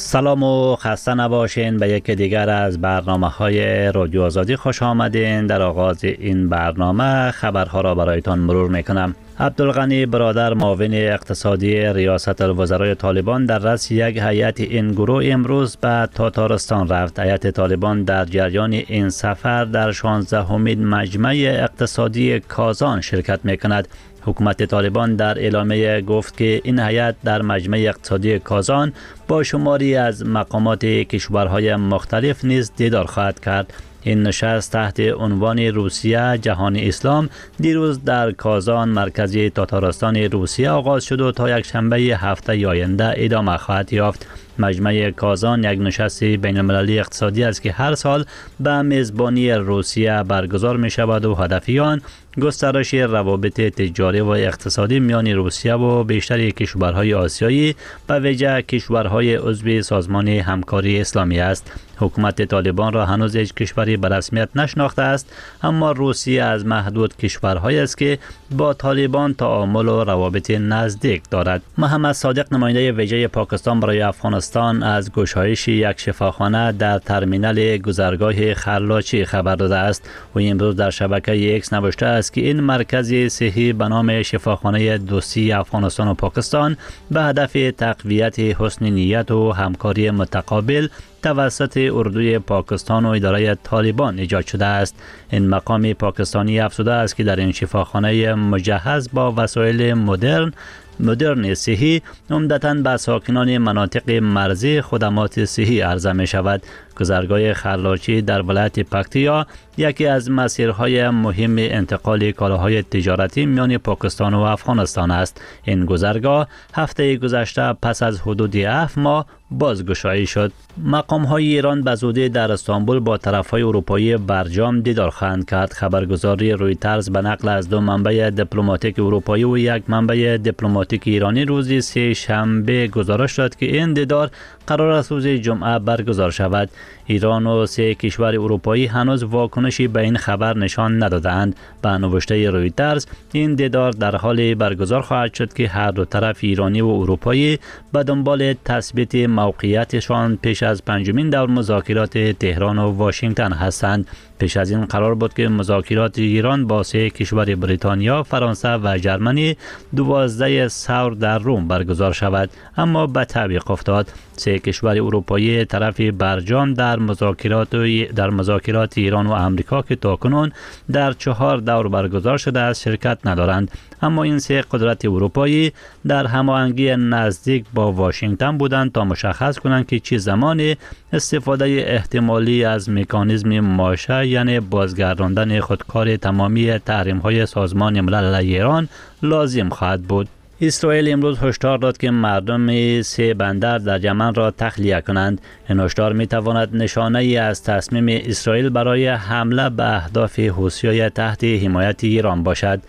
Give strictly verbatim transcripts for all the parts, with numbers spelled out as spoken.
سلام و خسته نباشین به یک دیگر از برنامه های رادیو آزادی خوش آمدین. در آغاز این برنامه خبرها را برایتان مرور میکنم. عبدالغنی برادر معاون اقتصادی ریاست الوزرای طالبان در رأس یک هیئت این گروه امروز به تاتارستان رفت. هیئت طالبان در جریان این سفر در شانزدهمین مجمع اقتصادی کازان شرکت میکند. حکومت طالبان در اعلامیه گفت که این هیئت در مجمع اقتصادی کازان با شماری از مقامات کشورهای مختلف نیز دیدار خواهد کرد. این نشست تحت عنوان روسیه جهان اسلام دیروز در کازان مرکزی تاتارستان روسیه آغاز شد و تا یک شنبه هفته آینده ادامه خواهد یافت. مجمع کازان یک نشست بین المللی اقتصادی است که هر سال به میزبانی روسیه برگزار می شود و هدف آن گسترش روابط تجاری و اقتصادی میان روسیه و بیشتر کشورهای آسیایی به ویژه کشورهای عضو سازمان همکاری اسلامی است. حکومت طالبان را هنوز هیچ کشوری به رسمیت نشناخته است، اما روسیه از محدود کشورهایی است که با طالبان تعامل و روابط نزدیک دارد. محمد صادق نماینده ویژه پاکستان برای افغانستان از گشایش یک شفاخانه در ترمینال گذرگاه خرلاچی خبر داده است و امروز در شبکه ایکس نوشته است که این مرکز صحی به نام شفاخانه دوستی افغانستان و پاکستان به هدف تقویت حسن نیت و همکاری متقابل توسط اردوی پاکستان و اداره طالبان ایجاد شده است. این مقام پاکستانی افزوده است که در این شفاخانه مجهز با وسایل مدرن مدرن صحی عمدتاً به ساکنان مناطق مرزی خدمات صحی عرضه می شود. گذرگاه خرلاچی در ولایت پکتیا یکی از مسیرهای مهم انتقال کالاهای تجارتی میان پاکستان و افغانستان است. این گذرگاه هفته گذشته پس از حدود هفت ماه بازگشایی شد. مقام های ایران به زودی در استانبول با طرف های اروپایی برجام دیدار خواهند کرد. خبرگزاری رویترز به نقل از دو منبع دیپلماتیک اروپایی و یک منبع دیپلماتیک ایرانی روز سه شنبه گزارش داد که این دیدار قرار است روز جمعه برگزار شود. ایران و سه کشور اروپایی هنوز واکنشی به این خبر نشان ندادند. به نوشته رویترز این دیدار در حال برگزار خواهد شد که هر دو طرف ایرانی و اروپایی به دنبال تثبیت موقعیتشان پیش از پنجمین دور مذاکرات تهران و واشنگتن هستند. پیش از این قرار بود که مذاکرات ایران با سه کشور بریتانیا، فرانسه و ژرمنی دوازده سور در روم برگزار شود، اما به تعویق افتاد. سه کشور اروپایی طرف برجام در مذاکرات در مذاکرات ایران و امریکا که تاکنون در چهار دور برگزار شده است شرکت ندارند، اما این سه قدرت اروپایی در هماهنگی نزدیک با واشنگتن بودند تا مشخص کنند که چه زمان استفاده احتمالی از مکانیزم ماشه یعنی بازگرداندن خودکار تمامی تحریم‌های سازمان ملل علیه ایران لازم خواهد بود. اسرائیل امروز هشدار داد که مردم سه بندر در یمن را تخلیه کنند. این هشدار می تواند نشانه ای از تصمیم اسرائیل برای حمله به اهداف حوثی‌های تحت حمایت ایران باشد.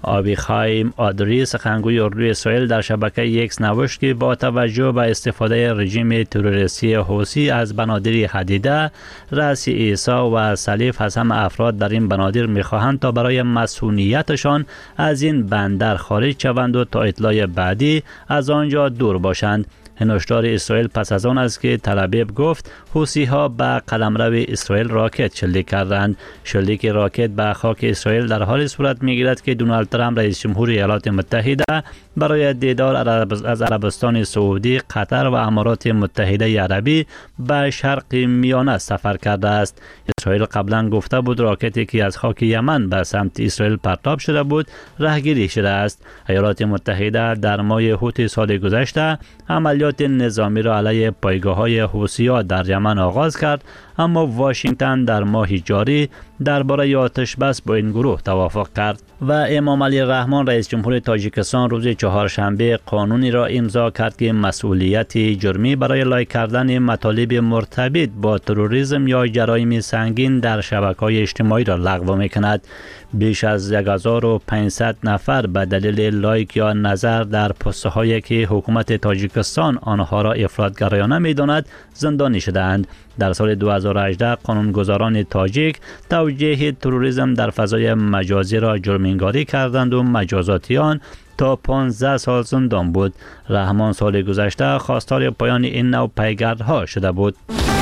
آبیخایم آدری سخنگوی اردوی اسرائیل در شبکه ایکس نوشت که با توجه به استفاده رژیم تروریستی حوثی از بنادر حدیده، رأس عیسی و سلیف از همه افراد در این بنادر می‌خواهند تا برای مسئولیتشان از این بندر خارج شوند و تا اطلاع بعدی از آنجا دور باشند. هشدار اسرائیل پس از آن است که تل ابیب گفت حوثی ها به قلمرو اسرائیل راکت شلیک کردند. شلیک راکت به خاک اسرائیل در حال صورت میگیرد که دونالد ترامپ رئیس جمهور ایالات متحده برای دیدار از عربستان سعودی، قطر و امارات متحده عربی به شرق میانه سفر کرده است. اسرائیل قبلا گفته بود راکتی که از خاک یمن به سمت اسرائیل پرتاب شده بود راهگیری شده است. ایالات متحده در ماه اوت سال گذشته عملیات نظامی را علیه پایگاه‌های حوثی‌ها در یمن آغاز کرد، اما واشنگتن در ماه جاری درباره آتش بس با این گروه توافق کرد. و امام علی رحمان رئیس جمهور تاجیکستان روز چهارشنبه قانونی را امضا کرد که مسئولیت جرمی برای لایک کردن مطالب مرتبط با تروریسم یا جرایم سنگین در شبکه‌های اجتماعی را لغو می‌کند. بیش از یک هزار و پانصد نفر به دلیل لایک یا نظر در پست‌هایی که حکومت تاجیکستان آنها را افراط‌گرایانه می‌داند زندانی شده‌اند. در سال دو هزار و هجده قانونگذاران تاجیک توجیه تروریسم در فضای مجازی را جرم‌انگاری کردند و مجازاتیان تا پانزده سال زندان بود. رحمان سال گذشته خواستار پایان این نوع پیگردها شده بود.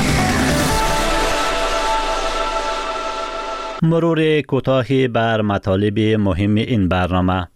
مرور کوتاهی بر مطالب مهم این برنامه.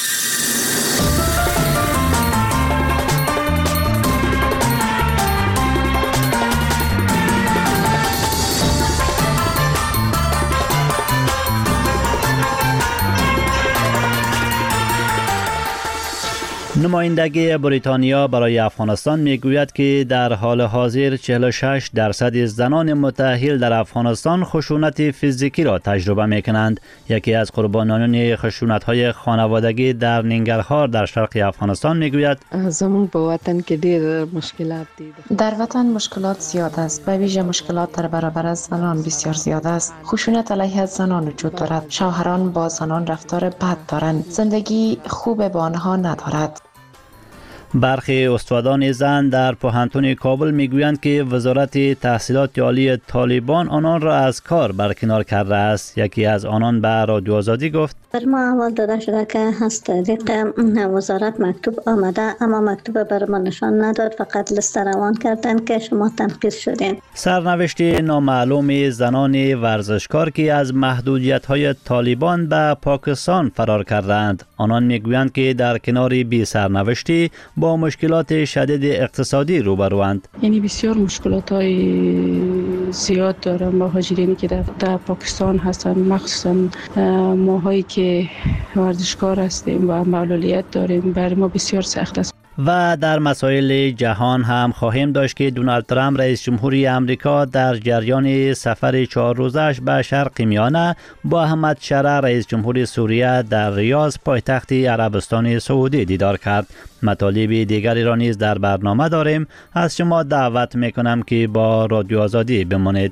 نمایندگی بریتانیا برای افغانستان میگوید که در حال حاضر چهل و شش درصد زنان متأهل در افغانستان خشونت فیزیکی را تجربه میکنند. یکی از قربانیان خشونت‌های خانوادگی در ننگرهار در شرق افغانستان میگوید زمون به وطن که دیر مشکلات دید. در وطن مشکلات زیاد است. به ویژه مشکلات در برابر از زنان بسیار زیاد است. خشونت علیه زنان وجود دارد. شوهران با زنان رفتار بد دارند. زندگی خوب با آنها ندارد. برخی استادان زن در پوهنتون کابل میگویند که وزارت تحصیلات عالی طالبان آنان را از کار برکنار کرده است. یکی از آنان به رادیو آزادی گفت بر ما اول داده شده که هست طریق وزارت مکتوب آمده، اما مکتوب بر ما نشان نداد، فقط لست روان کردن که شما تنقیض شدین. سرنوشت نامعلوم زنان ورزشکار که از محدودیت‌های طالبان به پاکستان فرار کردند. آنان میگویند که در کنار بی سرنوشتی با مشکلات شدید اقتصادی روبروند. یعنی بسیار مشکلات های زیاد دارن مهاجرینی که در, در پاکستان هستن، مخصوصا ماهایی که ورزشکار هستیم و معلولیت داریم، برای ما بسیار سخت است. و در مسائل جهان هم خواهیم داشت که دونالد ترامپ رئیس جمهوری امریکا در جریان سفر چهار روزش به شرق میانه با احمد شرع رئیس جمهوری سوریه در ریاض پایتخت عربستان سعودی دیدار کرد. مطالب دیگری را نیز در برنامه داریم. از شما دعوت میکنم که با رادیو آزادی بمانید.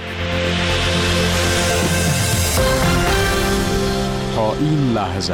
تا این لحظه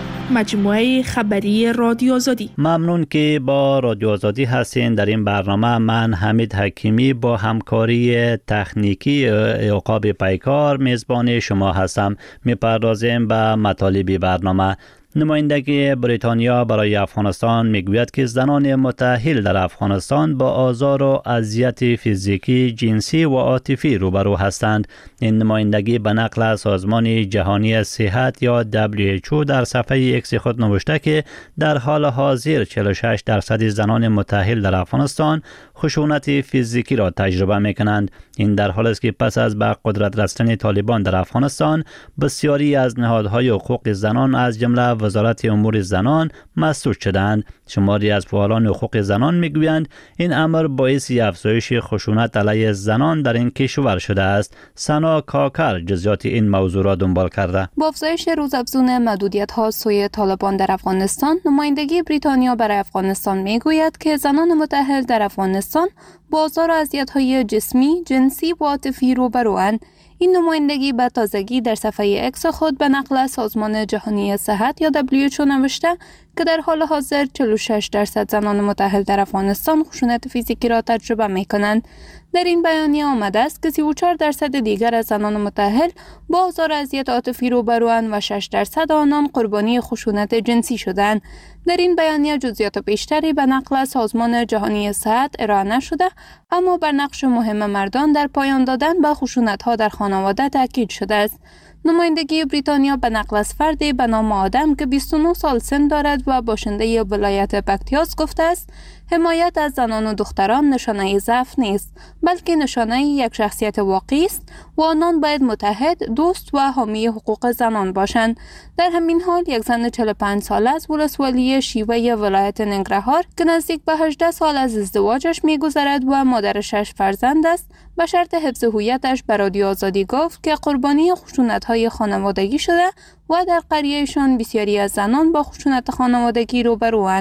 مجموعه خبری رادیو آزادی. ممنون که با رادیو آزادی هستین. در این برنامه من حمید حکیمی با همکاری تکنیکی عقاب پیکار میزبان شما هستم. میپردازیم به مطالب برنامه. نمایندگی بریتانیا برای افغانستان میگوید که زنان متأهل در افغانستان با آزار و اذیت فیزیکی، جنسی و عاطفی روبرو هستند. این نمایندگی به نقل از سازمان جهانی صحت یا دبلیو اچ او در صفحه ایکس خود نوشته که در حال حاضر چهل و شش درصد زنان متأهل در افغانستان خشونت فیزیکی را تجربه میکنند. این در حالی است که پس از به قدرت رسیدن طالبان در افغانستان بسیاری از نهادهای حقوق زنان از جمله وزارت امور زنان مسدود شدند. شماری از فعالان حقوق زنان میگویند این امر باعث افزایش خشونت علیه زنان در این کشور شده است. سنا کاکر جزئیات این موضوع را دنبال کرده. با افزایش روزافزون محدودیت‌ها سوی طالبان در افغانستان، نمایندگی بریتانیا برای افغانستان میگوید که زنان متأهل در افغانستان با آزار و اذیت‌های جسمی، جنسی و عاطفی روبروند. این نمایندگی به تازگی در صفحه اکس خود به نقل از سازمان جهانی صحت یا دبلیو اچ او نوشته که در حال حاضر چهل و شش درصد زنان متأهل در افغانستان خشونت فیزیکی را تجربه می کنند. در این بیانیه آمده است که سی و چهار درصد دیگر از زنان متأهل با آزار و اذیت عاطفی روبروند و شش درصد آنان قربانی خشونت جنسی شدند. در این بیانیه جزئیات بیشتری به نقل از سازمان جهانی صحت ارائه نشده، اما بر نقش مهم مردان در پایان دادن به خشونت‌ها در خانواده تاکید شده است. نمایندگی بریتانیا به نقل از فردی به نام آدم که بیست و نه سال سن دارد و باشنده ولایت بکتیاس گفته است حمایت از زنان و دختران نشانه ضعف نیست، بلکه نشانه یک شخصیت واقعی است و آنان باید متحد، دوست و حامی حقوق زنان باشند. در همین حال یک زن چهل و پنج ساله از ولسوالی شیوه ولایت ننگرهار که نزدیک به هجده سال از ازدواجش می‌گذرد و مادر شش فرزند است، به شرط حفظ هویتش به رادیو آزادی گفت که قربانی خشونت‌های خانوادگی شده و در قریه‌شان بسیاری از زنان با خشونت خانوادگی روبروند.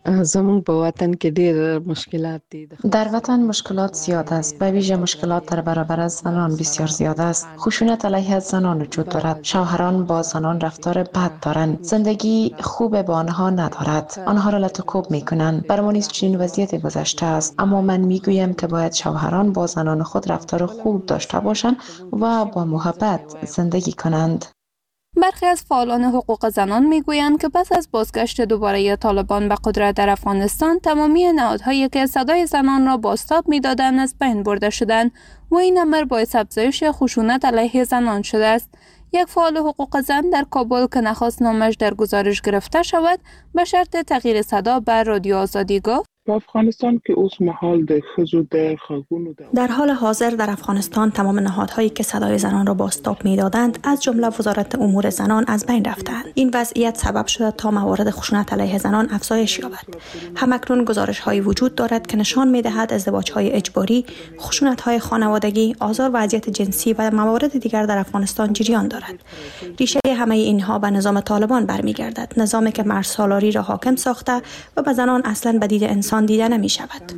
زمون با وطن که دیر مشکلات دید. در وطن مشکلات زیاد است. به ویژه مشکلات در برابر از زنان بسیار زیاد است. خشونت علیه از زنان وجود دارد. شوهران با زنان رفتار بد دارند. زندگی خوب با آنها ندارد. آنها را لطوکوب میکنند. برمان نیز چنین وضعیت گذشته است. اما من میگویم که باید شوهران با زنان خود رفتار خوب داشته باشند و با محبت زندگی کنند. برخی از فعالان حقوق زنان میگویند که پس از بازگشت دوباره طالبان به قدرت در افغانستان، تمامی نهادهایی که صدای زنان را بازتاب میدادند از بین برده شدند و این امر باعث افزایش خشونت علیه زنان شده است. یک فعال حقوق زن در کابل که نخواست نامش در گزارش گرفته شود، به شرط تغییر صدا بر رادیو آزادی گفت: افغانستان که اوس محال ده خزو ده خلقونو ده در حال حاضر در افغانستان تمام نهادهایی که صدای زنان را بازتاب میدادند از جمله وزارت امور زنان از بین رفتند. این وضعیت سبب شده تا موارد خشونت علیه زنان افزایش یابد. همکنون گزارش هایی وجود دارد که نشان میدهد ازدواج های اجباری، خشونت های خانوادگی، آزار و اذیت جنسی و موارد دیگر در افغانستان جریان دارد. ریشه همه اینها به نظام طالبان برمیگردد، نظامی که مرزسالاری را حاکم ساخته و به زنان اصلا به دید انسان دیده نمی شود.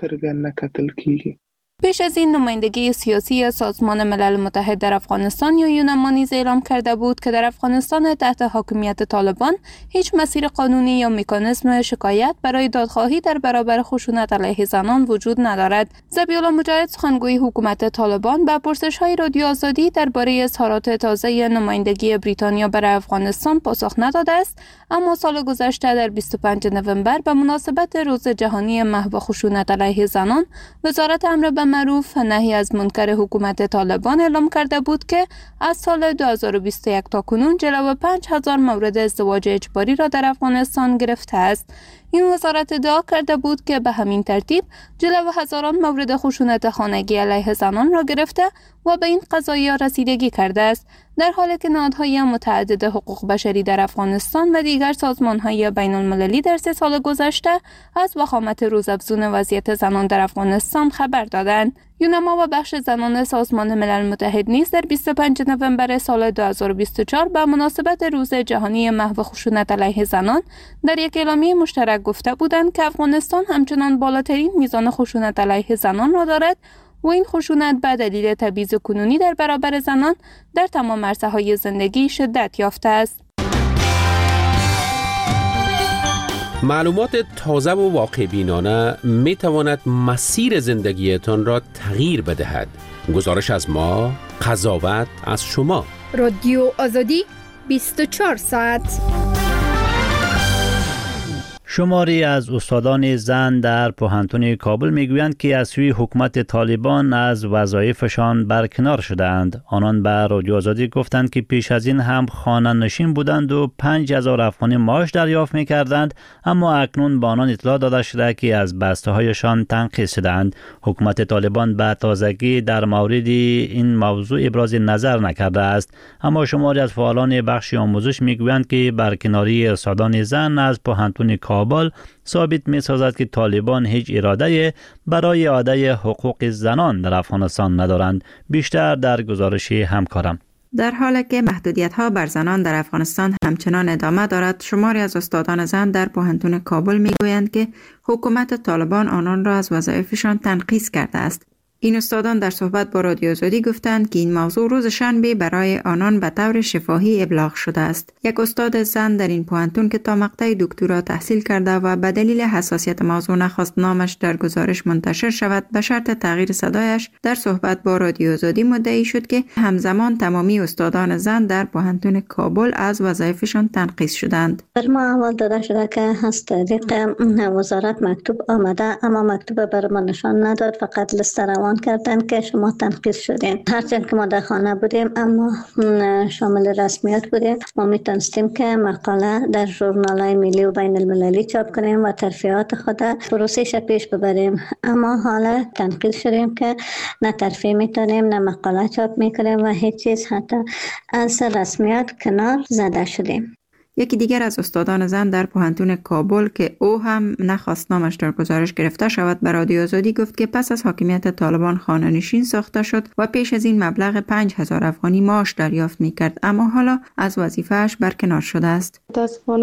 پیش از این نمایندگی سیاسی سازمان ملل متحد در افغانستان یا یونما نیز اعلام کرده بود که در افغانستان تحت حاکمیت طالبان هیچ مسیر قانونی یا مکانیزم شکایت برای دادخواهی در برابر خشونت علیه زنان وجود ندارد. ذبیح‌الله مجاهد سخنگوی حکومت طالبان به پرسش‌های رادیو آزادی درباره اظهارات تازه نمایندگی بریتانیا برای افغانستان پاسخ نداده است، اما سال گذشته در بیست و پنجم نوامبر به مناسبت روز جهانی محو خشونت علیه زنان، وزارت امر به معروف نهی از منکر حکومت طالبان اعلام کرده بود که از سال دو هزار و بیست و یک تا کنون جلو پنج هزار مورد ازدواج اجباری را در افغانستان گرفته است. این وزارت ادعا کرده بود که به همین ترتیب جلو هزاران مورد خشونت خانگی علیه زنان را گرفته و به این قضایا رسیدگی کرده است، در حالی که نهادهای متعدد حقوق بشری در افغانستان و دیگر سازمان‌های بین‌المللی در سه سال گذشته از وخامت روزافزون وضعیت زنان در افغانستان خبر دادند. یونما و بخش زنان سازمان ملل متحد نیز در بیست و پنجم نوامبر سال دو هزار و بیست و چهار به مناسبت روز جهانی محو خشونت علیه زنان در یک اعلامیه مشترک گفته بودند که افغانستان همچنان بالاترین میزان خشونت علیه زنان را دارد و این خشونت به دلیل تبعیض کنونی در برابر زنان در تمام عرصه‌های زندگی شدت یافته است. معلومات تازه و واقع بینانه می تواند مسیر زندگیتان را تغییر بدهد. گزارش از ما، قضاوت از شما. رادیو آزادی بیست و چهار ساعت. شماری از استادان زن در پوهنتون کابل میگویند که از سوی حکومت طالبان از وظایفشان برکنار شدند. آنان به رادیو آزادی گفتند که پیش از این هم خانه نشین بودند و پنج هزار افغانی معاش دریافت میکردند، اما اکنون به آنان اطلاع داده شده که از بسته هایشان تنقیص شدند. حکومت طالبان به تازگی در مورد این موضوع ابراز نظر نکرده است، اما شماری از فعالان بخش آموزش میگویند که برکناری استادان زن از پوهنتون کابل ثابت می سازد که طالبان هیچ اراده برای اعاده حقوق زنان در افغانستان ندارند. بیشتر در گزارش همکارم. در حالی که محدودیت‌ها بر زنان در افغانستان همچنان ادامه دارد، شماری از استادان زن در پوهنتون کابل میگویند که حکومت طالبان آنان را از وظایفشان تنقیص کرده است. این استادان در صحبت با رادیو آزادی گفتند که این موضوع روز شنبه برای آنان به طور شفاهی ابلاغ شده است. یک استاد زن در این پوهنتون که تا مقطع دکترا تحصیل کرده و به دلیل حساسیت موضوع نخواست نامش در گزارش منتشر شود، به شرط تغییر صدایش در صحبت با رادیو آزادی مدعی شد که همزمان تمامی استادان زن در پوهنتون کابل از وظایفشان تنقیص شدند. بر ما اول داده شده که هست دیگه وزارت مکتوب آمده، اما مکتوب بر ما نشان نداد، فقط لیست روان کردن که شما تنقیص شدین. هرچند که ما در خانه بودیم اما شامل رسمیات بودیم، ما میتونستیم که مقاله در ژورنال‌های ملی و بین المللی چاپ کنیم و ترفیعات خود پروسش پیش ببریم، اما حالا تنقیص شدیم که نه ترفیع میتونیم نه مقاله چاپ میکنیم و هیچ چیز، حتی از رسمیات کنار زده شدیم. یکی دیگر از استادان زن در پوهنتون کابل که او هم نخواست نامش در گزارش گرفته شود به رادیو آزادی گفت که پس از حاکمیت طالبان خانه نشین ساخته شد و پیش از این مبلغ پنج هزار افغانی معاش دریافت میکرد، اما حالا از وظیفه‌اش برکنار شده است. متاسفانه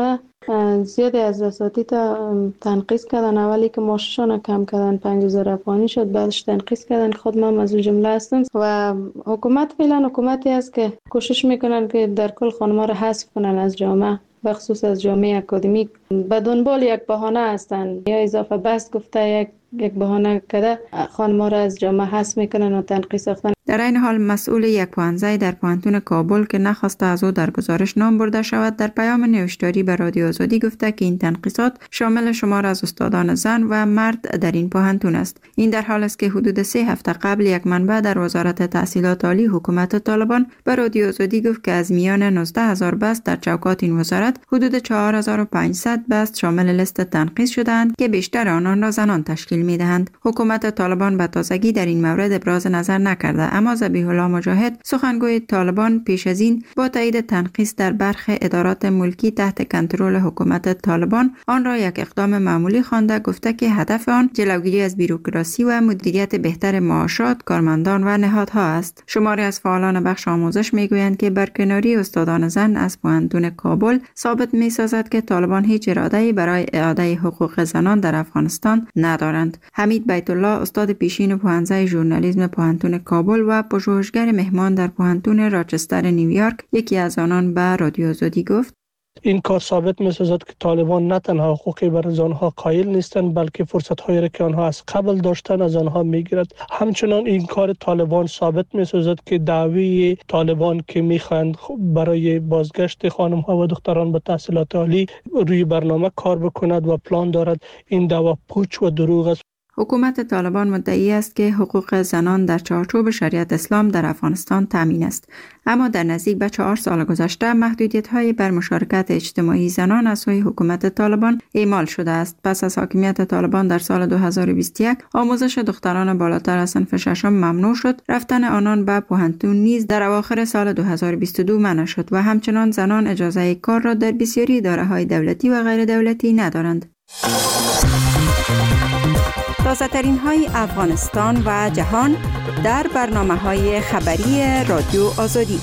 زیادی از اساتید تنقیص کردن. اولی که معاششان کم کردن پنج هزار افغانی شد، بعدش تنقیص کردن که خود من از اون جمله هستم. و حکومت فعلا حکومتی است که کوشش میکنن که در کل خانم‌ها را حذف کنن از جامعه، به خصوص از جامعه اکادمیک. به دنبال یک بهانه هستند، یا اضافه بس گفته یک یک بهانه کرده خانم‌ها را از جامعه حذف میکنن و تنقیص افتن. در این حال مسئول یک پوهنځی در پوهنتون کابل که نخواسته از او در گزارش نام برده شود، در پیام نوشتاری به رادیو آزادی گفته که این تنقیصات شامل شمار از استادان زن و مرد در این پوهنتون است. این در حال است که حدود سه هفته قبل یک منبع در وزارت تحصیلات عالی حکومت طالبان به رادیو آزادی گفت که از میان نوزده هزار بست در چوکات این وزارت حدود چهار هزار و پانصد بست شامل لیست تنقیص شدند که بیشتر آنان را زنان تشکیل می‌دهند. حکومت طالبان به تازگی در این مورد ابراز نظر نکرده، اما ذبیح الله مجاهد سخنگوی طالبان پیش از این با تایید تنقیص در برخی ادارات ملکی تحت کنترل حکومت طالبان آن را یک اقدام معمولی خوانده، گفته که هدف آن جلوگیری از بیروکراسی و مدیریت بهتر معاشات کارمندان و نهادها است. شماری از فعالان بخش آموزش میگویند که برکناری استادان زن از پوهنتون کابل ثابت می‌سازد که طالبان هیچ اراده‌ای برای اعاده حقوق زنان در افغانستان ندارند. حمید بیت الله استاد پیشین پوهنځی ژورنالیسم پوهنتون کابل و پژوهشگر مهمان در پوهنتون راچستر نیویورک یکی از آنان به رادیو آزادی گفت: این کار ثابت می‌سازد که طالبان نه تنها حقوقی برای آنها قائل نیستند، بلکه فرصت‌هایی را که آنها از قبل داشتن از آنها می‌گیرد. همچنان این کار طالبان ثابت می‌سازد که دعوی طالبان که می‌خواهند برای بازگشت خانم‌ها و دختران به تحصیلات عالی روی برنامه کار بکند و پلان دارد، این دعوا پوچ و دروغ است. حکومت طالبان مدعی است که حقوق زنان در چارچوب شریعت اسلام در افغانستان تامین است، اما در نزدیک به چهار سال گذشته محدودیت‌های بر مشارکت اجتماعی زنان از سوی حکومت طالبان اعمال شده است. پس از حاکمیت طالبان در سال دو هزار و بیست و یک آموزش دختران بالاتر از صنف ششم ممنوع شد، رفتن آنان به پوهنتون نیز در اواخر سال دو هزار و بیست و دو منع شد و همچنان زنان اجازه کار را در بسیاری اداره‌های دولتی و غیر دولتی ندارند. تازه ترین های افغانستان و جهان در برنامه های خبری رادیو آزادی.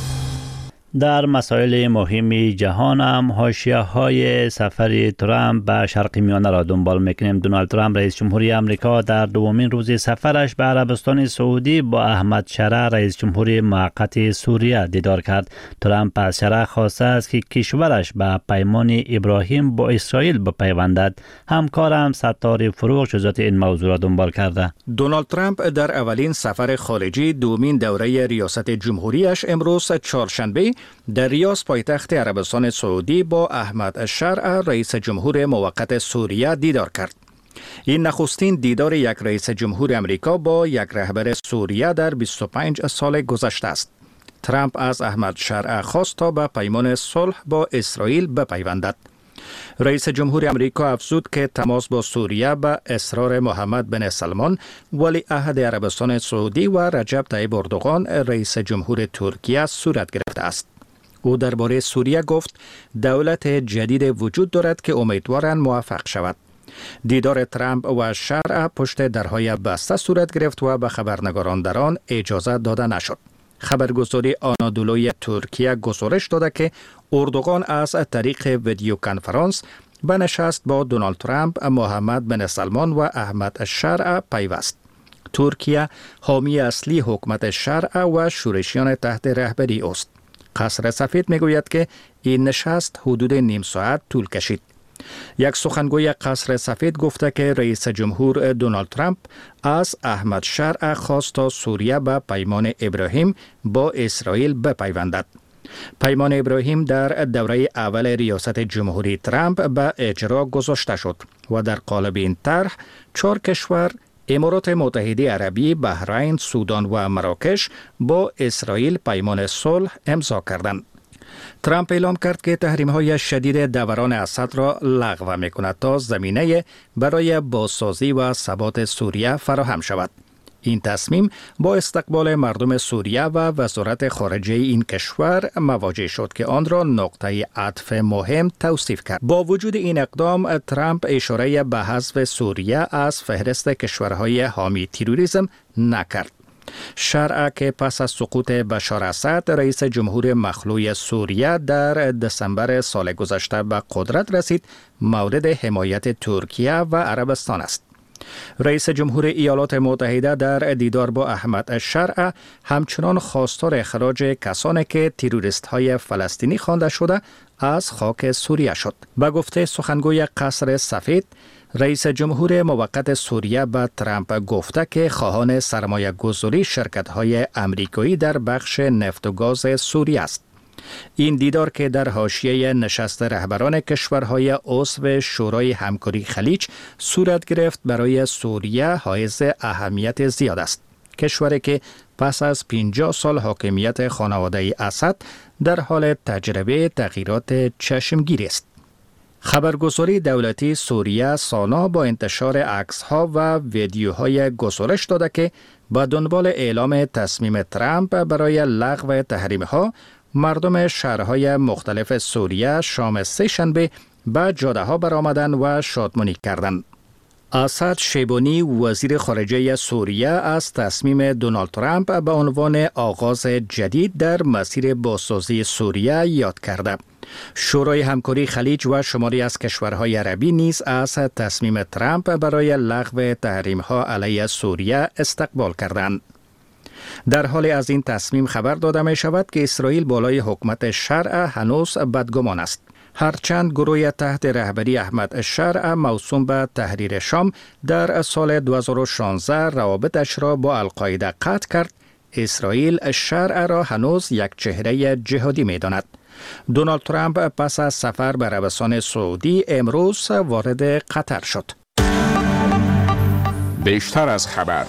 در مسائل مهم جهان هم حاشیه های سفر ترامپ به شرق میانه را دنبال میکنیم. دونالد ترامپ رئیس جمهوری امریکا در دومین روز سفرش به عربستان سعودی با احمد شرع رئیس جمهور موقت سوریه دیدار کرد. ترامپ از شرع خواسته است که کشورش به پیمان ابراهیم با اسرائیل بپیوندد. همکارم ستار فروغ جزئیات این موضوع را دنبال کرده. دونالد ترامپ در اولین سفر خارجی دومین دوره ریاست جمهوریش امروز چهارشنبه در ریاض پایتخت عربستان سعودی با احمد الشرع رئیس جمهور موقت سوریه دیدار کرد. این نخستین دیدار یک رئیس جمهور امریکا با یک رهبر سوریه در بیست و پنج سال گذشته است. ترامپ از احمد شرع خواست تا به پیمان صلح با اسرائیل بپیوندد. رئیس جمهور امریکا افزود که تماس با سوریه به اصرار محمد بن سلمان ولی عهد عربستان سعودی و رجب طیب اردوغان رئیس جمهور ترکیه صورت گرفته است. او درباره سوریه گفت دولت جدید وجود دارد که امیدوارند موفق شود. دیدار ترامپ و شرع پشت درهای بسته صورت گرفت و به خبرنگاران در آن اجازه داده نشد. خبرگزاری آنادولوی ترکیه گزارش داده که اردوغان از طریق ویدیو کنفرانس به نشست با دونالد ترامپ، محمد بن سلمان و احمد الشرع پیوست. ترکیه حامی اصلی حکومت شرع و شورشیان تحت رهبری است. قصر سفید میگوید که این نشست حدود نیم ساعت طول کشید. یک سخنگوی قصر سفید گفته که رئیس جمهور دونالد ترامپ از احمد شرع خواست تا سوریه به پیمان ابراهیم با اسرائیل بپیوندد. پیمان ابراهیم در دوره اول ریاست جمهوری ترامپ به اجرا گذاشته شد و در قالب این طرح چهار کشور امارات متحده عربی، بحرین، سودان و مراکش با اسرائیل پیمان صلح امضا کردند. ترامپ اعلام کرد که تحریم‌های شدید دوران اسد را لغو می‌کند تا زمینه برای بازسازی و ثبات سوریه فراهم شود. این تصمیم با استقبال مردم سوریه و وزارت خارجه این کشور مواجه شد که آن را نقطه عطف مهم توصیف کرد. با وجود این اقدام، ترامپ اشاره به حذف سوریه از فهرست کشورهای حامی تروریسم نکرد. شرع که پس از سقوط بشار اسد رئیس جمهور مخلوع سوریه در دسامبر سال گذشته به قدرت رسید، مورد حمایت ترکیه و عربستان است. رئیس جمهور ایالات متحده در دیدار با احمد الشرع همچنان خواستار اخراج کسانی که تروریست های فلسطینی خوانده شده از خاک سوریه شد. به گفته سخنگوی قصر سفید، رئیس جمهور موقت سوریه به ترامپ گفته که خواهان سرمایه گذاری شرکت های امریکایی در بخش نفت و گاز سوریه است. این دیدار که در حاشیه نشست رهبران کشورهای عضو شورای همکاری خلیج صورت گرفت، برای سوریه حائز اهمیت زیاد است. کشوری که پس از پنجاه سال حاکمیت خانواده اسد در حال تجربه تغییرات چشمگیری است. خبرگزاری دولتی سوریه سانا با انتشار عکس‌ها و ویدیوهای گزارش داده که با دنبال اعلام تصمیم ترامپ برای لغو تحریم‌ها، مردم شهرهای مختلف سوریه شام سه شنبه به جاده‌ها برآمدند و شادمانی کردند. اسد شیبانی وزیر خارجه سوریه از تصمیم دونالد ترامپ به عنوان آغاز جدید در مسیر بازسازی سوریه یاد کرده. شورای همکاری خلیج و شماری از کشورهای عربی نیز از تصمیم ترامپ برای لغو تحریم‌ها علیه سوریه استقبال کردند. در حال از این تصمیم خبر داده می شود که اسرائیل بالای حکومت شرع هنوز بدگمان است. هرچند گروه تحت رهبری احمد الشرع موسوم به تحریر شام در سال دو هزار و شانزده روابطش را با القاعده قطع کرد، اسرائیل الشرع را هنوز یک چهره جهادی می داند. دونالد ترامپ پس از سفر به عربستان سعودی امروز وارد قطر شد. بیشتر از خبر.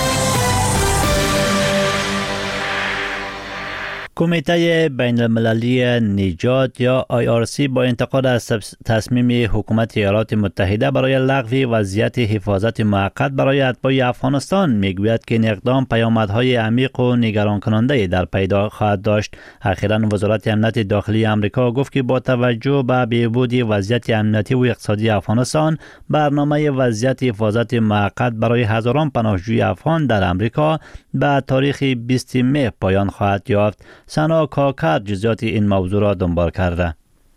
کمیته بین المللی نجات یا آی آر سی با انتقاد از تصمیم حکومت ایالات متحده برای لغو وضعیت حفاظت موقت برای اتباع افغانستان میگوید که این اقدام پیامدهای عمیق و نگران کننده در پیدا خواهد داشت. اخیراً وزارت امنیت داخلی آمریکا گفت که با توجه به بهبود وضعیت امنیتی و اقتصادی افغانستان، برنامه وضعیت حفاظت موقت برای هزاران پناهجوی افغان در آمریکا به تاریخ بیستم می پایان خواهد یافت. سنا کاکر جزئیات این موضوع را دنبال کرده.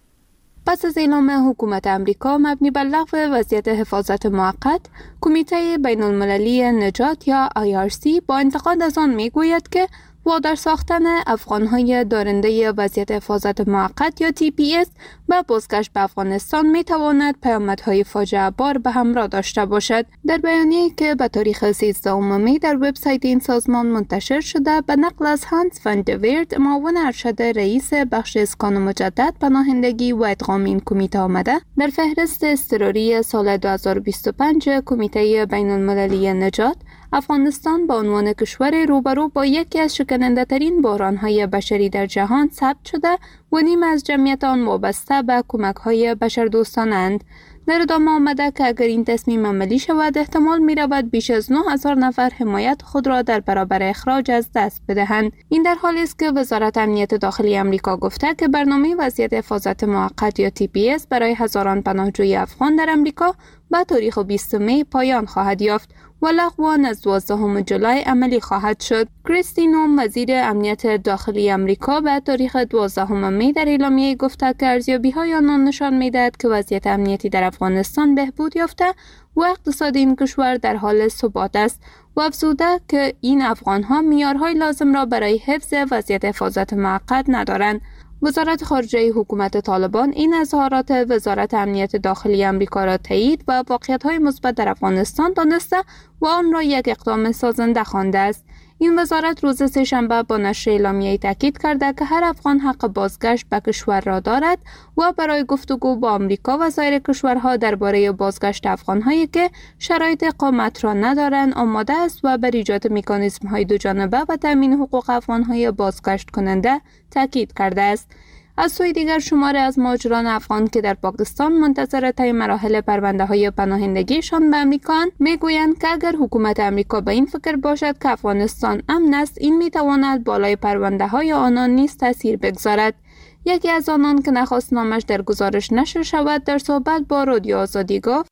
پس از اعلام حکومت امریکا مبنی بر لغو وضعیت حفاظت موقت، کمیته بین المللی نجات یا آی آر سی با انتقاد از آن میگوید که وادار ساختن افغانهای دارنده وضعیت حفاظت موقت یا تی پی اس به بازگشت به افغانستان می تواند پیامدهای فاجعه بار به همراه داشته باشد. در بیانیه‌ای که به تاریخ سیزدهم می در وبسایت این سازمان منتشر شده، به نقل از هانس فان دویرد، معاون ارشد رئیس بخش اسکان مجدد، پناهندگی و ادغام این کمیته آمده، در فهرست اضطراری سال دو هزار و بیست و پنج کمیته بین المللی نجات، افغانستان به عنوان کشور روبرو با یکی از شکننده ترین بحران‌های بشری در جهان ثبت شده و نیم از جمعیت آن وابسته به کمک‌های بشردوستانند. در ادامه آمده که اگر این تصمیم عملی شود، احتمال می رود بیش از نه هزار نفر حمایت خود را در برابر اخراج از دست بدهند. این در حالی است که وزارت امنیت داخلی آمریکا گفته که برنامه وضعیت حفاظت موقت یا تی پی اس برای هزاران پناهجوی افغان در آمریکا به تاریخ بیستم می پایان خواهد یافت و لغو آن از دوازدهم جولای عملی خواهد شد. کریستی نوم، وزیر امنیت داخلی آمریکا، به تاریخ دوازدهم می در اعلامیه گفته که ارزیابی‌های آنان نشان می‌دهد که وضعیت امنیتی در افغانستان بهبود یافته و اقتصاد این کشور در حال ثبات است و افزوده که این افغان‌ها معیارهای لازم را برای حفظ وضعیت حفاظت موقت ندارند. وزارت خارجه حکومت طالبان این اظهارات وزارت امنیت داخلی آمریکا را تایید و واقعیت‌های مثبت در افغانستان دانسته و آن را یک اقدام سازنده خوانده است. این وزارت روز سه‌شنبه با نشر اعلامیه‌ای تاکید کرده که هر افغان حق بازگشت به کشور را دارد و برای گفتگو با آمریکا و سایر کشورها درباره بازگشت افغان‌هایی که شرایط اقامت را ندارند آماده است و بر ایجاد مکانیزم‌های دوجانبه و تامین حقوق افغان‌های بازگشت کننده تاکید کرده است. از سوی دیگر شماری از مهاجران افغان که در پاکستان منتظر طی مراحل پرونده‌های پناهندگیشان به امریکا میگویند که اگر حکومت امریکا به این فکر باشد که افغانستان امن است، این میتواند بالای پرونده‌های آنان نیز تاثیر بگذارد. یکی از آنان که نخواست نامش در گزارش نشر شود در صحبت با رادیو آزادی گفت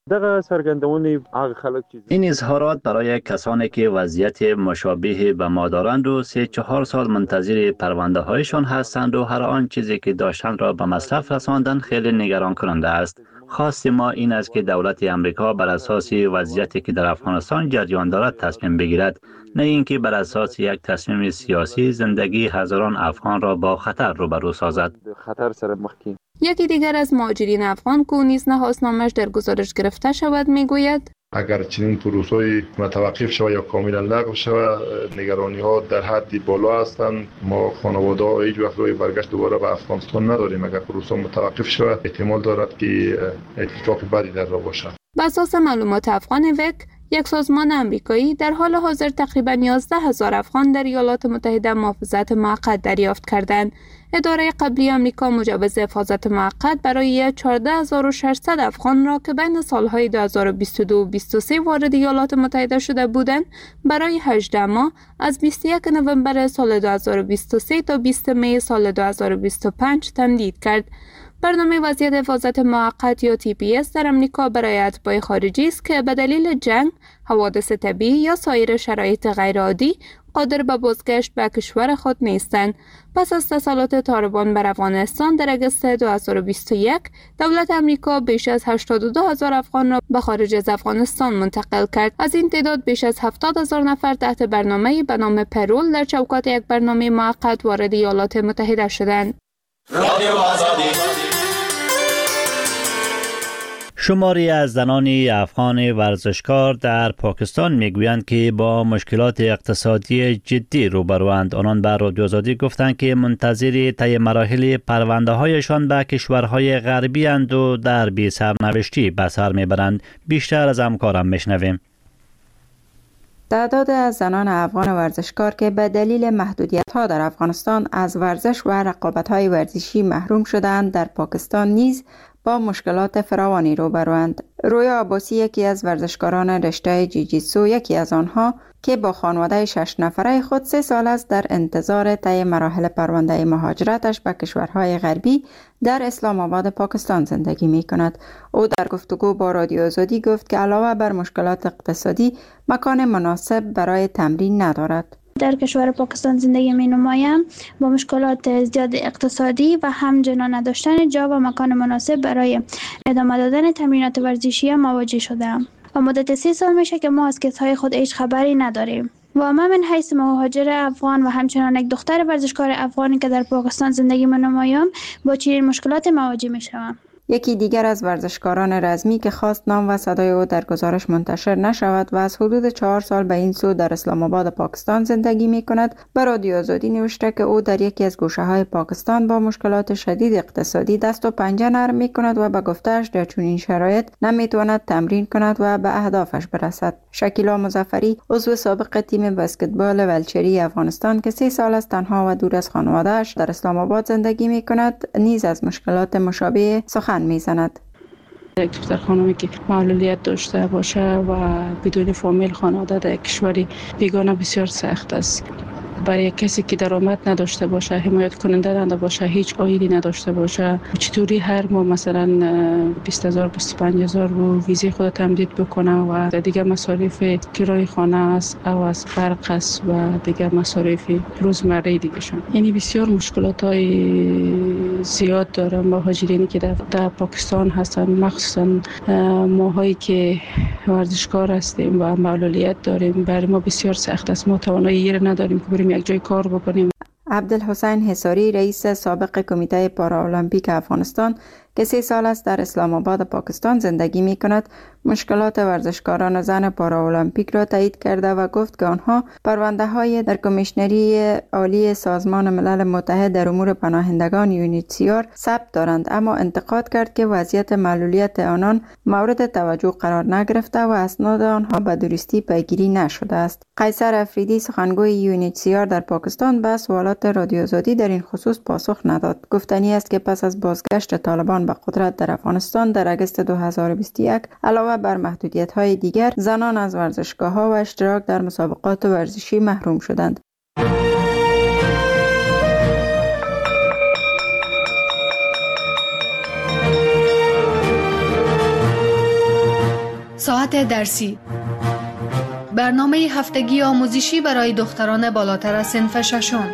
این اظهارات برای کسانی که وضعیت مشابه به ما دارند و سه چهار سال منتظر پرونده هایشان هستند و هر آن چیزی که داشتند را به مصرف رساندن خیلی نگران کننده است. خواست ما این است که دولت امریکا بر اساس وضعیتی که در افغانستان جریان دارد تصمیم بگیرد، نه اینکه بر اساس یک تصمیم سیاسی زندگی هزاران افغان را با خطر روبرو سازد. یکی دیگر از مهاجرین افغان که نیز نخواست نامش در گزارش گرفته شود میگوید اگر چنین پروسه‌ای متوقف شود یا کاملا لغو شود، نگرانی ها در حد بالا هستند. ما خانواده ها هیچ وقت روی برگشت دوباره به افغانستان نداریم. اگر پروسه متوقف شود احتمال دارد که اتفاق بدی در راه باشد. بر اساس معلومات افغان وک، یک سازمان امریکایی در حال حاضر تقریباً یازده هزار افغان در ایالات متحده محافظت موقت دریافت کردند. اداره قبلی آمریکا مجوز حفاظت موقت برای چهارده هزار و ششصد افغان را که بین سالهای دو هزار و بیست و دو و بیست و سه وارد ایالات متحده شده بودند برای هجده ماه از بیست و یک نوامبر سال دو هزار و بیست و سه تا بیست می سال دو هزار و بیست و پنج تمدید کرد. برنامه وضعیت حفاظت موقت یا تی پی اس در امریکا برای اتباع خارجی است که به دلیل جنگ، حوادث طبیعی یا سایر شرایط غیرعادی قادر به بازگشت به کشور خود نیستند. پس از تسلط طالبان بر افغانستان در اگست دو هزار و بیست و یک، دولت امریکا بیش از هشتاد و دو هزار افغان را به خارج از افغانستان منتقل کرد. از این تعداد بیش از هفتاد هزار نفر تحت برنامه‌ای به نام پرول در چوکات یک برنامه موقت وارد ایالات متحده شدند. شماری از زنان افغان ورزشکار در پاکستان میگویند که با مشکلات اقتصادی جدی روبروند. آنان به رادیو آزادی گفتند که منتظر طی مراحل پرونده هایشان به کشورهای غربی اند و در بی سرنوشتی به سر میبرند. بیشتر از همکارم میشنویم. تعداد از زنان افغان ورزشکار که به دلیل محدودیت‌ها در افغانستان از ورزش و رقابت‌های ورزشی محروم شدند در پاکستان نیز با مشکلات فراوانی روبروند. رویا عباسی یکی از ورزشکاران رشته جیجیتسو، یکی از آنها که با خانواده شش نفره خود سه سال است در انتظار طی مراحل پرونده مهاجرتش به کشورهای غربی در اسلام آباد پاکستان زندگی می کند. او در گفتگو با رادیو آزادی گفت که علاوه بر مشکلات اقتصادی مکان مناسب برای تمرین ندارد. در کشور پاکستان زندگی می نمایم. با مشکلات زیاد اقتصادی و همچنان نداشتن جا و مکان مناسب برای ادامه دادن تمرینات ورزشی مواجه شدم. و مدت سی سال میشه که ما از کسهای خود هیچ خبری نداریم. و من من حیث مهاجر افغان و همچنان یک دختر ورزشکار افغانی که در پاکستان زندگی می نمایم با چنین مشکلات مواجه می شوم. یکی دیگر از ورزشکاران رزمی که خواست نام و صدای او در گزارش منتشر نشود و از حدود چهار سال به این سو در اسلام آباد پاکستان زندگی می کند، به رادیو آزادی نوشته که او در یکی از گوشه های پاکستان با مشکلات شدید اقتصادی دست و پنجه نرم می کند و به گفته‌اش در چنین شرایط نمی تواند تمرین کند و به اهدافش برسد. شکیلا مظفری، عضو سابق تیم بسکتبال ولچری افغانستان که سه سال است تنها و دور از خانواده‌اش در اسلام آباد زندگی می کند، نیز از مشکلات مشابه سخن میزند. یک دختر خانمی که معلولیت داشته باشه و بدون فامیل خانواده در کشوری بیگانه بسیار سخت است. برای کسی که درآمد نداشته باشه، حمایت کننده نداشته باشه، هیچ عایدی نداشته باشه، چطوری هر ماه مثلا بیست هزار بیست و پنج هزار رو ویزه خود تمدید بکنه و دیگه مصارف کرایه خانه است او از برق است و دیگه مصارف روزمره دیگه شون. یعنی بسیار مشکلات های زیاد دارن مهاجرینی که در, در پاکستان هستن، مخصوصا ماهایی که ورزشکار هستیم و معلولیت داریم. برای ما بسیار سخت است. ما توانایی نداریم که بریم یک جای کار بکنیم. عبدالحسین حصاری، رئیس سابق کمیته پارالمپیک افغانستان که سه سال است در اسلام آباد پاکستان زندگی می کند، مشکلات ورزشکاران زن پارالمپیک را تایید کرده و گفت که آنها پرونده های در کمیشنری عالی سازمان ملل متحد در امور پناهندگان یونیسیار ثبت دارند، اما انتقاد کرد که وضعیت معلولیت آنان مورد توجه قرار نگرفته و اسناد آنها به درستی پیگیری نشده است. قیصر افریدی، سخنگوی یونیسیار در پاکستان، به سوالات رادیو آزادی در این خصوص پاسخ نداد. گفتنی است که پس از بازگشت طالبان به قدرت در افغانستان در اگست دو هزار و بیست و یک، علاوه بر محدودیت‌های دیگر، زنان از ورزشگاه‌ها و اشتراک در مسابقات ورزشی محروم شدند. ساعت درسی، برنامه هفتگی آموزشی برای دختران بالاتر از صنف ششم.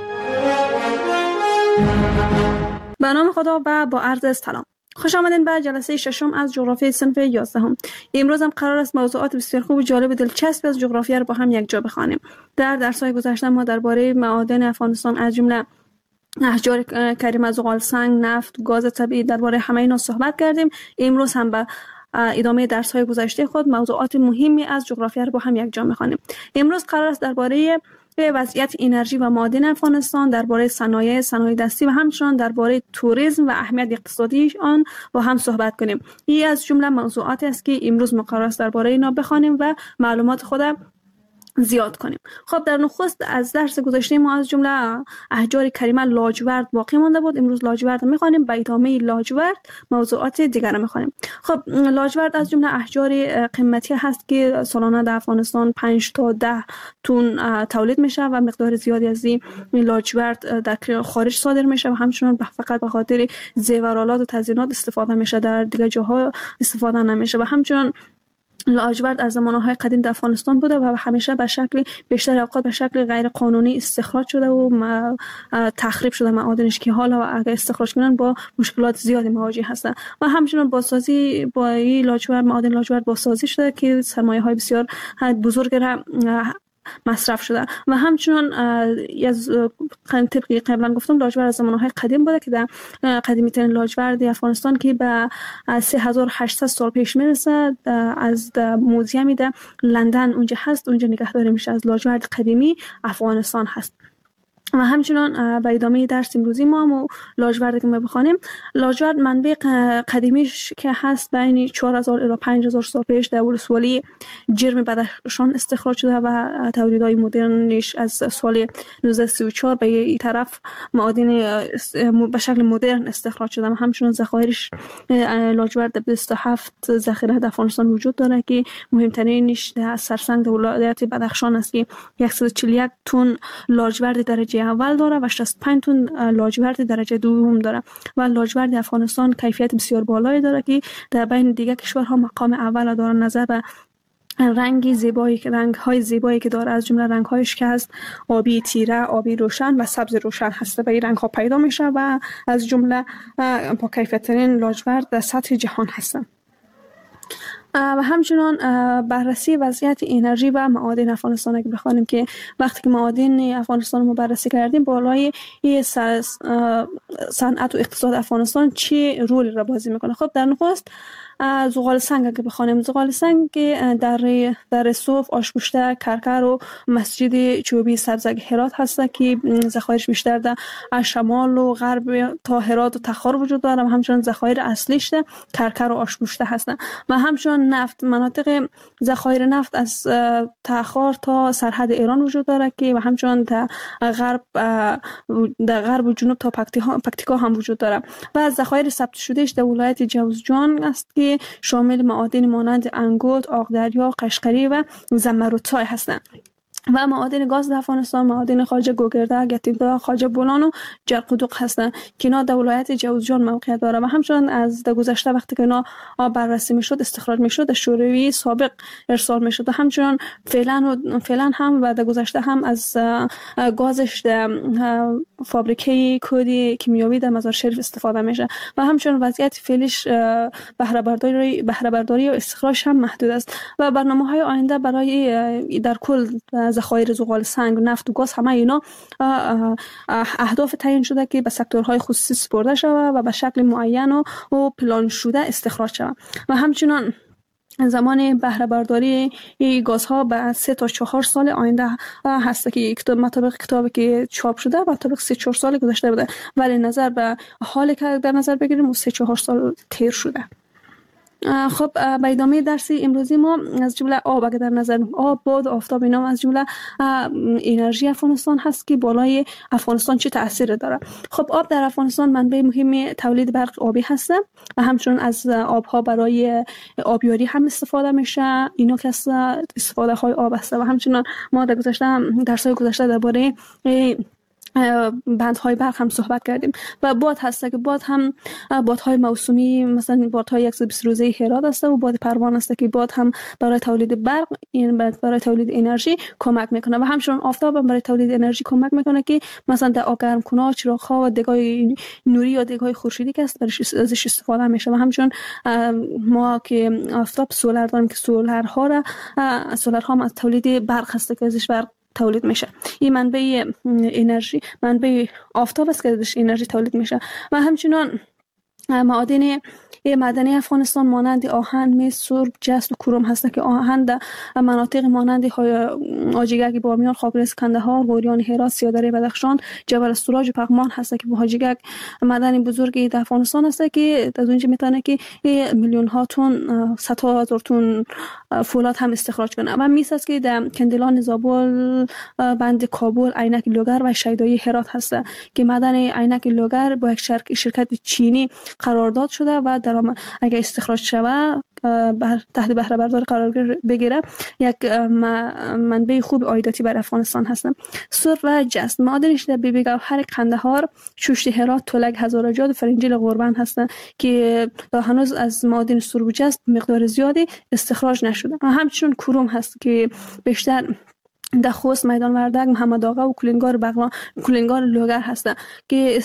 به نام خدا و با عرض سلام. خوش آمدین به جلسه ششم از جغرافی صنف یازدهم. امروز هم قرار است موضوعات بسیار خوب و جالب و دلچسب از جغرافیا را با هم یک جا بخوانیم. در درس‌های گذشته ما درباره معادن افغانستان از جمله احجار کریمه، زغال سنگ، نفت، گاز طبیعی، درباره همه اینا صحبت کردیم. امروز هم به ادامه درس‌های گذشته خود موضوعات مهمی از جغرافیا را با هم یک جا می‌خوانیم. امروز قرار است درباره وضعیت انرژی و معادن افغانستان، درباره صنایع صنایع دستی و همچنین درباره توریسم و اهمیت اقتصادی آن با هم صحبت کنیم. این از جمله موضوعاتی است که امروز ما قرار است درباره اینا بخوانیم و معلومات خود زیاد کنیم. خب در نخست از درس گذشته ما از جمله احجار کریمه لاجورد باقی مانده بود. امروز لاجورد میخوانیم، به ادامه لاجورد موضوعات دیگر رو میخوانیم. خب لاجورد از جمله احجار قیمتی هست که سالانه در افغانستان پنج تا ده تن تولید میشه و مقدار زیادی از این لاجورد در خارج صادر میشه و همچنین فقط به خاطر زیورآلات و تزیینات استفاده میشه، در دیگه جاها استفاده نمیشه. و همچنین لاجورد از زمانهای قدیم در افغانستان بوده و همیشه به شکل بیشتر اوقات به شکل غیر قانونی استخراج شده و تخریب شده معادنش که حالا اگر استخراج کنن با مشکلات زیادی مواجه هستن. و همچنین بازسازی با این لاجورد، معادن لاجورد بازسازی شده که سرمایه‌های بسیار بزرگ را مصرف شده. و همچنین از طبقی قبلا گفتم لاجورد از زمانهای قدیم بوده که در قدیمی ترین لاجورد افغانستان که به سه هزار و هشتصد سال پیش میرسه از موزیومی در لندن اونجا هست، اونجا نگهداری میشه از لاجورد قدیمی افغانستان هست. و همچنین به ادامه درس امروزی ما هم لاجورد که ما بخوانیم، لاجورد منبع قدیمیش که هست بین چهار هزار الی پنج هزار سال پیش در ولسوالی جرم بدخشان استخراج شده و تولیدهای مدرنش از سال نوزده سی و چهار به این طرف معادن به شکل مدرن استخراج شده. و همچنین ذخایرش لاجورد بیست و هفت ذخیره در افغانستان وجود داره که مهمترینش در سرسنگ ولایت بدخشان است که صد و چهل و یک تن لاجورد درجه اول داره و شصت و پنج تن لاجورد درجه دوم داره. و لاجورد افغانستان کیفیت بسیار بالایی داره که در بین دیگر کشورها مقام اول داره. نظر به رنگی زیبایی که رنگ های زیبایی که داره، از جمله رنگ هایش که هست آبی تیره، آبی روشن و سبز روشن هست، به این رنگ ها پیدا میشه و از جمله با کیفیت ترین لاجورد در سطح جهان هستن. و همچنان بررسی وضعیت انرژی و معادن افغانستان که بخوانیم که وقتی که معادن افغانستان رو بررسی کردیم بالای صنعت و اقتصاد افغانستان چه رولی را بازی میکنه. خب در نخست زغال سنگ که بخوانیم، زغال سنگ در در صوف، آشپوشته، کرکر و مسجد چوبی سبزک هرات هست که ذخایرش بیشتر در شمال و غرب تا هرات و تخار وجود داره و همچنین ذخایر اصلیش در کرکر و آشپوشته هستند. و همچنین نفت، مناطق ذخایر نفت از تخار تا سرحد ایران وجود داره که و همچنین در غرب در غرب و جنوب تا پکتیکا هم وجود داره. و ذخایر ثبت شدهش در ولایت جوزجان است که شامل معادن مانند انگوت، آقدریا، قشقری و زمرودچای هستند. و معادن گاز در افغانستان معادن خواجه گوگرده، گتیدا، خواجه بولان و جرقدوق هستند که اینا در ولایت جوزجان موقعیت داره. و همچنین از در گذشته وقتی که اینا بررسی میشد استخراج میشد شوروی سابق ارسال میشد و همچنین فعلا و فعلا هم و در گذشته هم از گازش در فابریکه کودی کیمیاوی در مزار شریف استفاده میشه. و همچنین وضعیت فعلیش بهره برداری بهره برداری و استخراج هم محدود است. و برنامه‌های آینده برای در کل ذخایر زغال سنگ، نفت و گاز همه اینا اهداف تعیین شده که به سکتورهای خصوصی سپرده شود و به شکل معین و, و پلان شده استخراج شود. و همچنین زمان بهره برداری گازها به سه تا چهار سال آینده هست که کتاب مطابق کتابی که چاپ شده و مطابق سه چهار سال گذشته بوده، ولی نظر به حالی که در نظر بگیریم سه چهار سال تیر شده. خب به ادامه درس امروزی ما از جمله آب اگه در نظر آب، باد، آفتاب اینا از جمله انرژی افغانستان هست که بالای افغانستان چه تأثیر داره. خب آب در افغانستان منبع مهم تولید برق آبی هست و همچنین از آبها برای آبیاری هم استفاده میشه. اینا که استفاده های آب است. و همچنین ما در گذشته درس‌های گذشته درباره بندهای برق هم صحبت کردیم و باد هست که باد هم بادهای موسمی مثلا بادهای صد و بیست روزه هرات است و باد پروان است که باد هم برای تولید برق این برای تولید انرژی کمک میکنه و همچنین آفتاب هم برای تولید انرژی کمک میکنه که مثلا در گرم کنار چراغ‌ها و دگای نوری یا دگای خورشیدی که است برش ازش استفاده میشه و همچنین ما که آفتاب سولار داریم که سولارها را سولارها هم از تولید برق هست که ازش برق تولید میشه. این منبع انرژی منبع آفتاب است که ازش انرژی تولید میشه و همچنین معادن معدنی افغانستان مانند آهن، مس، سرب، جست و کروم هست که آهن در مناطق مانند حاجیگک، بامیان، خاکریز، کندهار، غوریان، هرات، سیادره بدخشان، جبل السراج و پغمان هست که حاجیگک معدن بزرگی در افغانستان است که از اونجا میتونه که میلیون ها تن صدها هزار تن فولاد هم استخراج کنه و میس است که در کندلان، زابل، بند کابل، عینک لوگر و شیدای هرات هست که معدن عینک لوگر با یک شرکت چینی قرارداد شده و در اگر استخراج شود بر تحت بهره برداری قرار بگیره یک منبع خوب عایداتی بر افغانستان هستند. سرب و جست معادنش در بیبی گوهر، قندهار، چوشت هرات، تولک، هزارجاد و فرنجیل غربند هستند که تا هنوز از معادن سرب و جست مقدار زیادی استخراج نشده. همچنین کروم هست که بیشتر در خوست، میدان وردک، محمد آقا و کلینگار بغلان کلینگار لوگر هستند که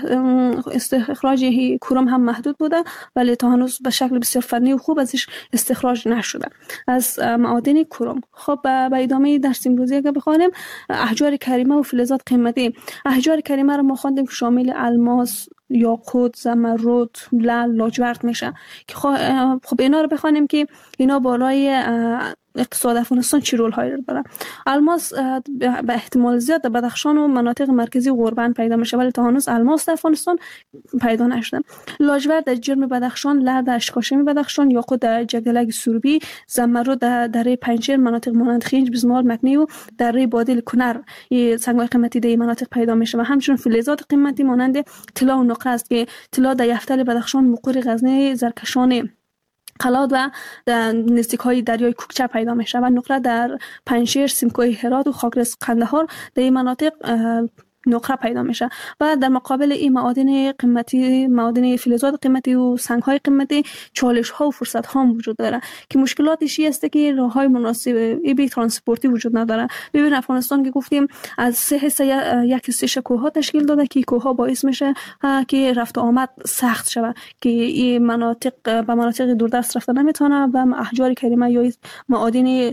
استخراج کروم هم محدود بوده ولی تا هنوز به شکل بسیار فنی و خوب ازش استخراج نشده از معادن کروم. خب به ادامه درس امروزی اگه بخوانیم احجار کریمه و فلزات قیمتی. احجار کریمه رو ما خواندیم که شامل الماس، یاقوت، زمرد، لعل، لاجورد میشه که خب اینا رو بخوانیم که اینا بالای اقتصاد افغانستان چی رول هایی داره. الماس به احتمال زیاد در بدخشان و مناطق مرکزی و غربند پیدا میشه ولی تا هنوز الماس در افغانستان پیدا نشده. لاجورد در جرم بدخشان، لعل در اشکاشم بدخشان، یاقوت در جگدلک سربی، زمرد در دره پنجشیر مناطق مانند خنج، بزمار، مکنی و دره بادل کنر این سنگ‌های قیمتی در مناطق پیدا میشه و همچنین فلزات قیمتی مانند طلا و نقره است که طلا در یفتل بدخشان، مقر غزنی، زرکشان قلات و در نزدیک های دریای کوکچه پیدا میشه و نقره در پنجشیر، سیمکوی هرات و خاکریز قندهار در این مناطق نقره پیدا میشه و در مقابل این معادن قیمتی معادن فلزات قیمتی و سنگ های قیمتی چالش ها و فرصت ها هم وجود داره که مشکلاتش این است که راه های مناسب ای ترانسپورتی وجود نداره. ببین افغانستان که گفتیم از سه حصه یک حصه کوه ها تشکیل داده که کوه ها باعث میشه که رفت و آمد سخت شود که این مناطق به مناطق دوردست رفتن نمیتونه و احجار کریمه یا معادن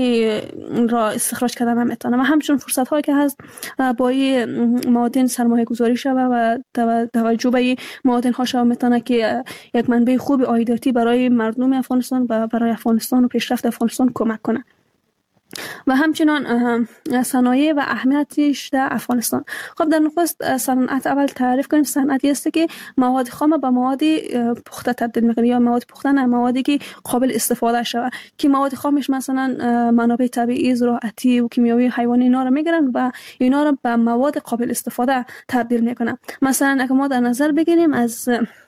را استخراج کردن نمیتونه و همچنین فرصت هایی که هست با معادن سرمایه گذاری شود و توجه به معادن ها شود میتونه که یک منبع خوب عایداتی برای مردم افغانستان و برای افغانستان و پیشرفت افغانستان کمک کنه و همچنان صنایع و اهمیتش در افغانستان. خب در نخست صنعت اول تعریف کنیم. صنعتی است که مواد خام به مواد پخته تبدیل میکنه یا مواد پخته نه موادی که قابل استفاده شود که مواد خامش مثلا منابع طبیعی، زراعتی و کیمیاوی، حیوانی اینا رو میگیرن و اینا رو به مواد قابل استفاده تبدیل میکنن. مثلا اگه ما در نظر بگیریم از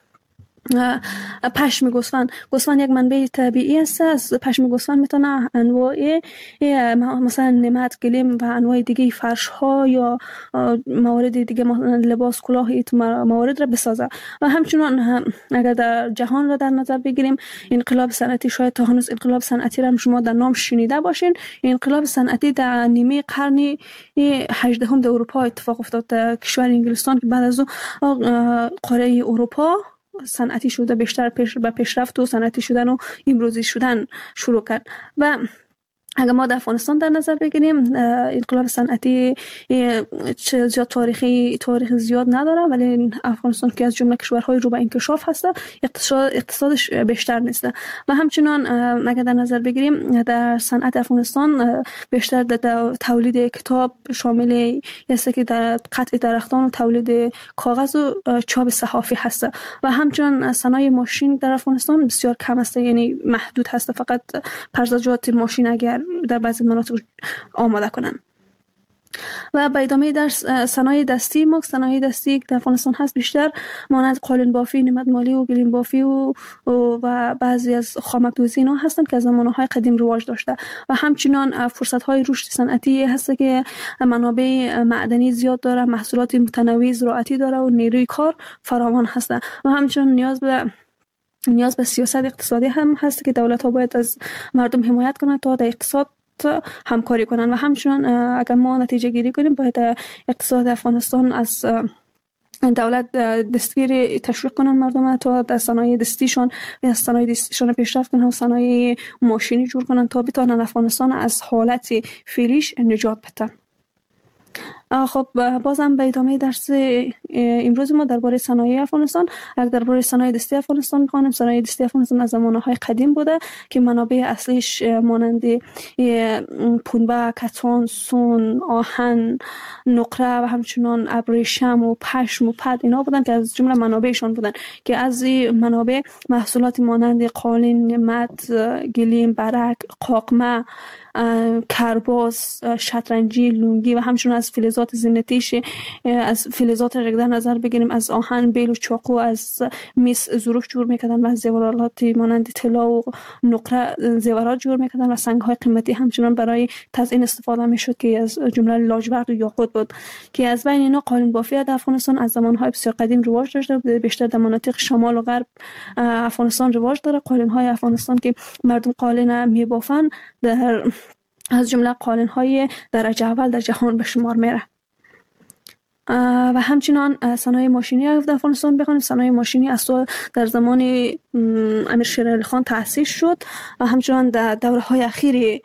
پشم گوسفند گوسفند یک منبع طبیعی است. از پشم گوسفند میتونه انواع مثلا نمد، گلیم و انواع دیگه فرش ها یا موارد دیگه مثلا لباس، کلاه موارد را بسازه و همچنان اگر در جهان را در نظر بگیریم انقلاب صنعتی شاید تا هنوز انقلاب صنعتی را شما در نام شنیده باشین. انقلاب صنعتی در نیمه قرن هجدهم در اروپا اتفاق افتاد در کشور انگلستان که بعد از او قاره اروپا صنعتی شده بیشتر پیش به پیشرفت و صنعتی شدن و امروزی شدن شروع کرد و اگر ما در افغانستان در نظر بگیریم انقلاب صنعتی زیاد تاریخی تاریخ زیاد نداره ولی افغانستان که از جمله کشورهای رو به انکشاف هست اقتصاد اقتصادش بیشتر نیست و همچنان اگر در نظر بگیریم در صنعت افغانستان بیشتر در تولید کتاب شامل است که در قطع درختان و تولید کاغذ و چاپ صحافی هست و همچنان صنایع ماشین در افغانستان بسیار کم است یعنی محدود هست فقط پرزجات ماشین اگر در بعضی مناطق آماده کنن. و به ادامه در صنایع دستی ما صنایع دستی در افغانستان هست بیشتر مانند قالین بافی، نمد مالی و گلیم بافی و و بعضی از خامک دوزی اینا هستند که از زمانهای قدیم رواج داشته و همچنان فرصت های رشد صنعتی هست که منابع معدنی زیاد داره، محصولات متنوع زراعتی داره و نیروی کار فراوان هست و همچنان نیاز به نیاز به سیاست اقتصادی هم هست که دولت ها باید از مردم حمایت کنند تا در اقتصاد همکاری کنند و همچنان اگر ما نتیجه گیری کنیم باید اقتصاد افغانستان از دولت دستگیر تشویق کنن مردم تا در صنایع دستیشون و صنایع دستیشون پیشرفت کنن و صنایع ماشینی جور کنن تا بتونن افغانستان از حالت فعلیش نجات بدن. خب بازم به ادامه درس امروز ما درباره صنایع افغانستان، اگر درباره صنایع دستی افغانستان می‌خوانیم، صنایع دستی افغانستان از زمانهای قدیم بوده که منابع اصلیش مانند پنبه، کتان، سون، آهن، نقره و همچنان ابریشم و پشم و پد اینا بودن که از جمله منابعشون بودن که از این منابع محصولات مانند قالین، مد، گلیم، برک، قاقمه، کرباس، شطرنجی، لونگی و همچنین از فلزات زینتیش، از فلزات را در نظر بگیریم از آهن، بیل و چاقو، از مس ظروف جور میکردن و از زیورالات مانند طلا و نقره زیورات جور میکردن و سنگ های قیمتی همچنان برای تزیین استفاده میشد که از جمله لاجورد و یاقوت بود که از بین اینا قالین بافی در افغانستان از زمانهای بسیار قدیم رواج داشته، بیشتر در مناطق شمال و غرب افغانستان رواج داره. قالین های افغانستان که مردم قالین میبافن در از جمله قالین های درجه اول در جهان به شمار میره. و همچنان صنایع ماشینی در افغانستان بخوانیم، صنایع ماشینی اصلا در زمان امیر شیر علی خان تأسیس شد و همچنان در دوره های اخیر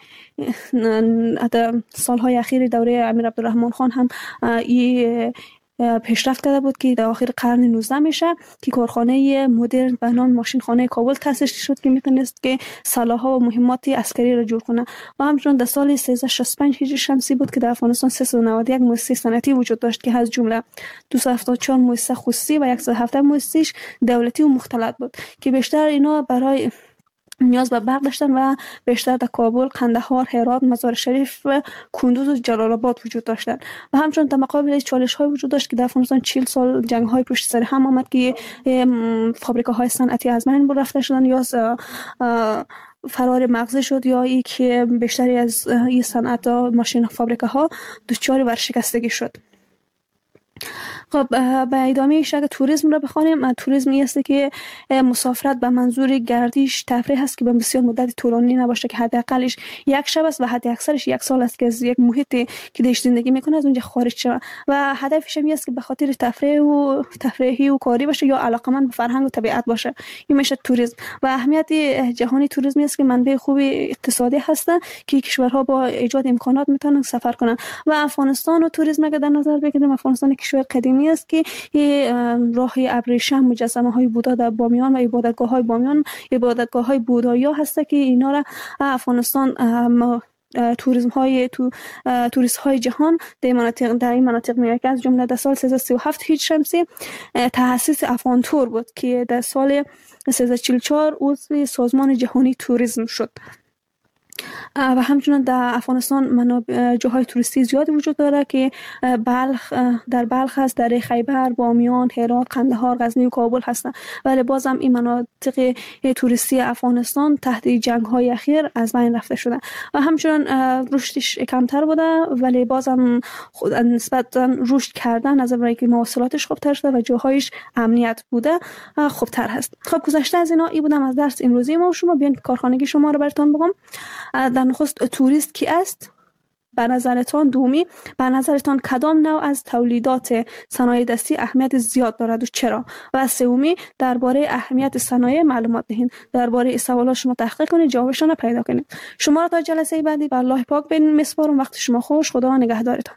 در سالهای اخیر دوره امیر عبدالرحمن خان هم این پیشرفت کرده بود که در آخر قرن نوزدهم میشه که کارخانه مدرن به نام ماشین خانه کابل تأسیس شد که میتونست که سلاح‌ها و مهمات عسکری را جور کنه و همچنین در سال سیزده شصت و پنج هجری شمسی بود که در افغانستان سیصد و نود و یک مؤسسه صنعتی وجود داشت که از جمله دویست و هفتاد و چهار مؤسسه خصوصی و صد و هفده مؤسسه دولتی و مختلط بود که بیشتر اینا برای نیاز به برق داشتن و بیشتر در کابل، قندهار، هرات، مزار شریف و کندوز و جلال آباد وجود داشتن و همچنین در مقابل چالش های وجود داشت که در افغانستان چهل سال جنگ های پشت سر هم آمد که فابریکه های صنعتی از بین رفته شدن یا فرار مغزی شد یا ای که بیشتری از این صنعت ماشین فابریکه ها دچار ورشکستگی شد. خب به ادامه ایش اگر توریسم را بخوانیم، توریسم است که مسافرت به منظور گردش تفریح است که به بسیار مدت طولانی نباشه که حداقلش یک شب است و حد اکثرش یک سال است که از یک محیطی که درش زندگی میکنه از اونجا خارج شه و هدفش هم است که به خاطر تفریح و تفریحی و کاری باشه یا علاقمند به فرهنگ و طبیعت باشه. این میشه توریسم و اهمیت جهانی توریسم است که منبع خوب اقتصادی هست که کشورها با ایجاد امکانات میتونن سفر کنن و افغانستان و توریسم اگر در نظر بگیریم، افغانستان کشور قدیمی است که راه ابریشم، مجسمه های بودا در بامیان و عبادتگاه های بامیان، عبادتگاه های بودایی هست که اینا را افغانستان توریسم های تو توریست های جهان در مناطق در این مناطق میاد که از جمله در سال سیصد و سی و هفت هجری شمسی تأسیس افغان تور بود که در سال سیصد و چهل و چهار عضو سازمان جهانی توریسم شد و همچنین در افغانستان منابع جاهای توریستی زیادی وجود داره که بلخ در بلخ هست، در خیبر، بامیان، هرات، قندهار، غزنی و کابل هستند ولی بازم این مناطق توریستی افغانستان تحت جنگ های اخیر از بین رفته شده و همچنین رشدش کمتر بوده ولی بازم خود نسبتا رشد کردن از اونایی که مواصلاتش خوبتر شده و جاهایش امنیت بوده خوبتر هست. خب گذشته از اینا ای بودم از درس امروزی ما و شما. بیاین کارخانگی شما رو براتون بگم. در نخست توریست کی است؟ به نظرتان دومی، به نظرتان کدام نوع از تولیدات صنایع دستی اهمیت زیاد دارد و چرا؟ و سومی درباره اهمیت صنایع معلومات دهید. درباره این سوالات شما تحقیق کنید، جوابشان را پیدا کنید. شما را تا جلسه بعدی به الله پاک بین میسپارم. وقت شما خوش. خدا نگهدارتان.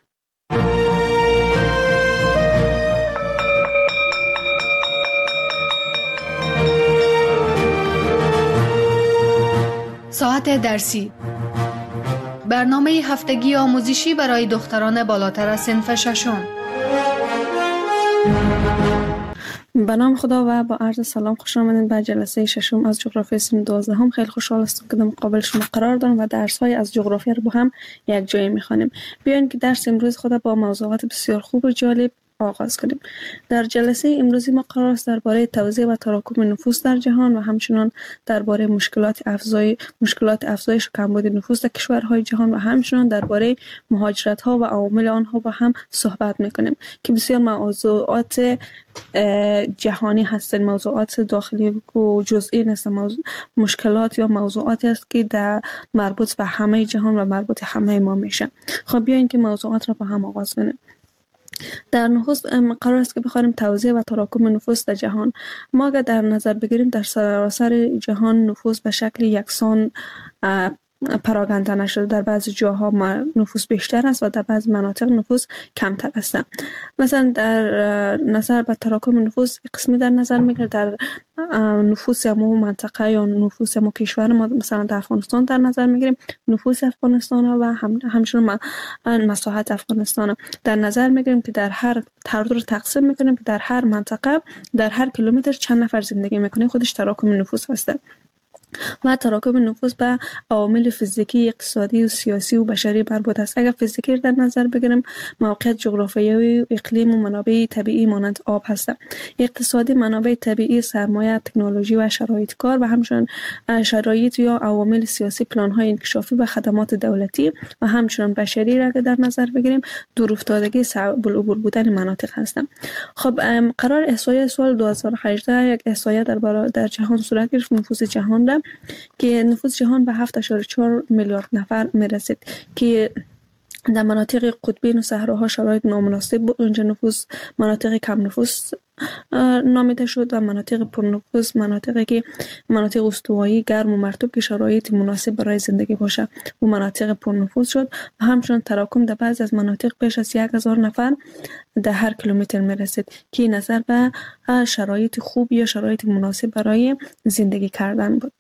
ساعت درسی، برنامه هفتگی آموزشی برای دختران بالاتر از صنف ششم. به نام خدا و با عرض سلام خوش آمدید به جلسه ششم از جغرافی سن دوازده هم. خیلی خوشحال هستم که در مقابل شما قرار دارم و درس های از جغرافیا رو با هم یک جایی میخوانیم. بیاین که درس امروز خود با موضوعات بسیار خوب و جالب آغاز کنیم. در جلسه امروزی ما قرار است درباره توزیع و تراکم نفوس در جهان و همچنین درباره مشکلات افزای مشکلات افزایش و کمبود نفوس در کشورهای جهان و همچنین درباره مهاجرت ها و عوامل آنها با هم صحبت میکنیم که بسیار موضوعات جهانی هستند، موضوعات داخلی و جزئی نیست، موضوع مشکلات یا موضوعاتی است که در مربوط به همه جهان و مربوط همه ما میشه. خب بیاین که موضوعات را با هم آغاز کنیم. در نخست قرار است که بخوانیم توزیع و تراکم نفوس در جهان. ما اگر در نظر بگیریم در سراسر جهان نفوس به شکل یکسان پراگنده نشده. در بعضی جاها نفوس بیشتر است و در بعضی مناطق نفوس کمتر است. مثلا در نظر به تراکم نفوس قسمی در نظر میگیره در نفوس مو منطقه یا نفوس مو کشور ما، مثلا در افغانستان در نظر میگیریم نفوس افغانستان و هم همچنین مساحت افغانستان در نظر میگیریم که در هر هر دو رو تقسیم میکنیم که در هر منطقه در هر کیلومتر چند نفر زندگی میکنه، خودش تراکم نفوس هست. و تراکم نفوس به عوامل فیزیکی، اقتصادی و سیاسی و بشری مربوط است. اگر فیزیکی در نظر بگیریم موقعیت جغرافیایی و اقلیم و منابع طبیعی مانند آب هستند. اقتصادی منابع طبیعی، سرمایه، تکنولوژی و شرایط کار و همچنین شرایط یا عوامل سیاسی، پلان‌های انکشافی و خدمات دولتی و همچنین بشری را در نظر بگیریم دور افتادگی، صعب العبور بودن مناطق هستند. خب قرار احصایه سال دو هزار و هجده یک احصایه در در جهان صورت گرفت، نفوس جهان را که نفوس جهان به هفت و چهار میلیارد نفر میرسید که در مناطق قطبین و صحراها شرایط نامناسب بود. اونجا نفوس مناطق کم نفوس نامیده شد و مناطق پرنفوس مناطقی که مناطق استوایی گرم و مرطوب که شرایط مناسب برای زندگی باشه و مناطق پرنفوس شد و همچنین تراکم در بعض از مناطق بیش از یک هزار نفر در هر کیلومتر میرسید که نظر به شرایط خوب یا شرایط مناسب برای زندگی کردن بود.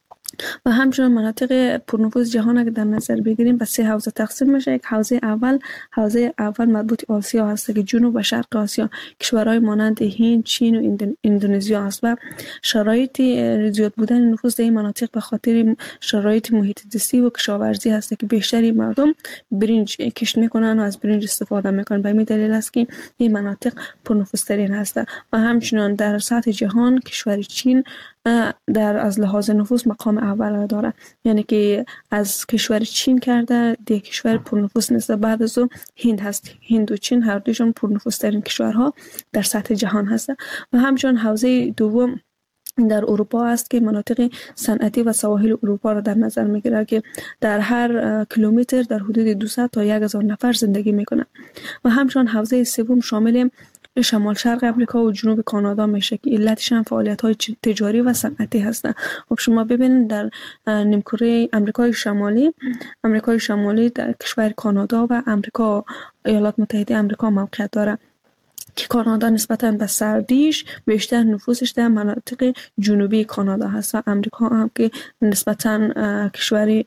و همچنین مناطق پرنفوذ جهان اگر در نظر بگیریم به سه حوزه تقسیم میشه. یک حوزه اول حوزه اول مربوط آسیا هست که جنوب و شرق آسیا کشورهای مانند هند، چین و اندونزیا است و شرایط زیاد بودن نفوس در این مناطق به خاطر شرایط محیط زیستی و کشاورزی هست که بیشتری مردم برنج کشت میکنن و از برنج استفاده میکنن. به این دلیل است که این مناطق پرنفوذ ترین هست. و همچنین در سطح جهان کشور چین در از لحاظ نفوس مقام اول داره، یعنی که از کشور چین کرده دیگه کشور پرنفوس نیست. بعد از اون هند هست. هند و چین هر دوشون پرنفوس ترین کشورها در سطح جهان هست. و همچنین حوزه دوم در اروپا است که مناطق صنعتی و سواحل اروپا را در نظر میگیره که در هر کیلومتر در حدود دویست تا هزار نفر زندگی میکنه. و همچنین حوزه سوم شامل شمال شرق امریکا و جنوب کانادا میشه که علتش هم فعالیت های تجاری و صنعتی هستند. خب شما ببینید در نیمکره امریکای شمالی امریکای شمالی در کشور کانادا و امریکا ایالات متحده امریکا موقعیت داره که کانادا نسبتاً به سردیش بیشتر نفوسش در مناطق جنوبی کانادا هست و امریکا هم که نسبتاً کشوری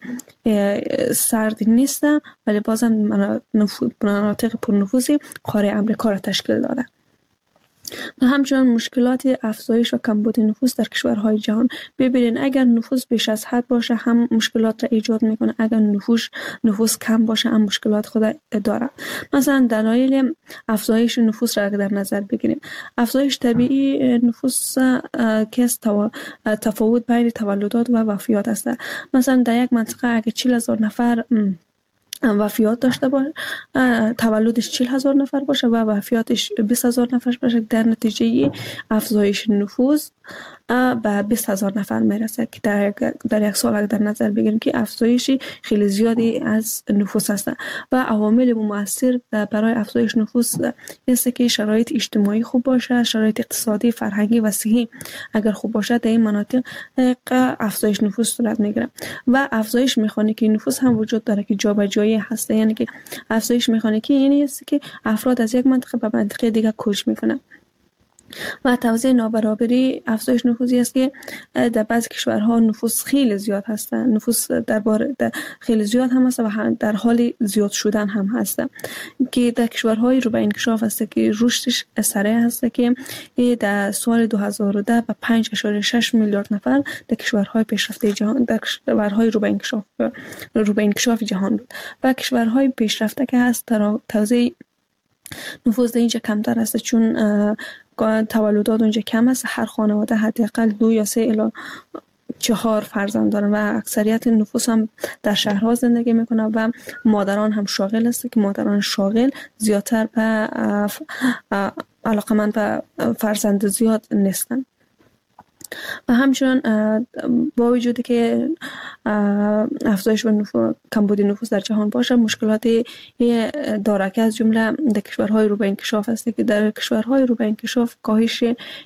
سرد نیست ولی بازم مناطق پرنفوذی قاره امریکا را تشکیل داده. و همچنین مشکلات افزایش و کمبود نفوس در کشورهای جهان. ببینید اگر نفوس بیش از حد باشه هم مشکلات را ایجاد میکنه، اگر نفوس نفوس کم باشه هم مشکلات خود داره. مثلا دلایل افزایش نفوس را در نظر بگیریم. افزایش طبیعی نفوس که تفاوت بین تولدات و وفیات است. مثلا در یک منطقه اگر چهل هزار نفر وفیات داشته باشه، تولدش چهل هزار نفر باشه و وفیاتش بیست هزار نفر باشه، در نتیجه افزایش نفوس به بیست هزار نفر میرسه که در, در یک سال در نظر بگیریم که افزایشی خیلی زیادی از نفوس هست. و عوامل مؤثر برای افزایش نفوس است که شرایط اجتماعی خوب باشه، شرایط اقتصادی، فرهنگی و صحی اگر خوب باشه در این مناطق افزایش نفوس صورت میگیره. و افزایش مکانیکی نفوس هم وجود داره که جابجایی هست، یعنی که افزایش مکانیکی یعنی است که افراد از یک منطقه به منطقه دیگه کوچ میکنن. و توزیع نابرابری افزایش نفوذی است که در بعضی کشورها نفوس خیلی زیاد هستند، نفوس در بار در خیلی زیاد هم هست و در حال زیاد شدن هم هست که در کشورهای رو به انکشاف است که رشدش سریع هست که در سال دو هزار و ده به پنج اشاره شش میلیارد نفر در کشورهای پیشرفته جهان در کشورهای رو به انکشاف رو به انکشاف جهان بود و کشورهای پیشرفته که هست توزیع نفوذ اینجا کمتر است چون تولدات اونجا کم است. هر خانواده حداقل دو یا سه الی چهار فرزند دارن و اکثریت نفوس هم در شهرها زندگی میکنن و مادران هم شاغل است که مادران شاغل زیادتر به علاقمند به فرزند زیاد نیستن. و همچنان با وجودی که افزایش و نفوذ کمبود نفوذ در جهان باشه، مشکلات دارکه از جمله در کشورهای رو به انکشاف است که در کشورهای رو به انکشاف کاهش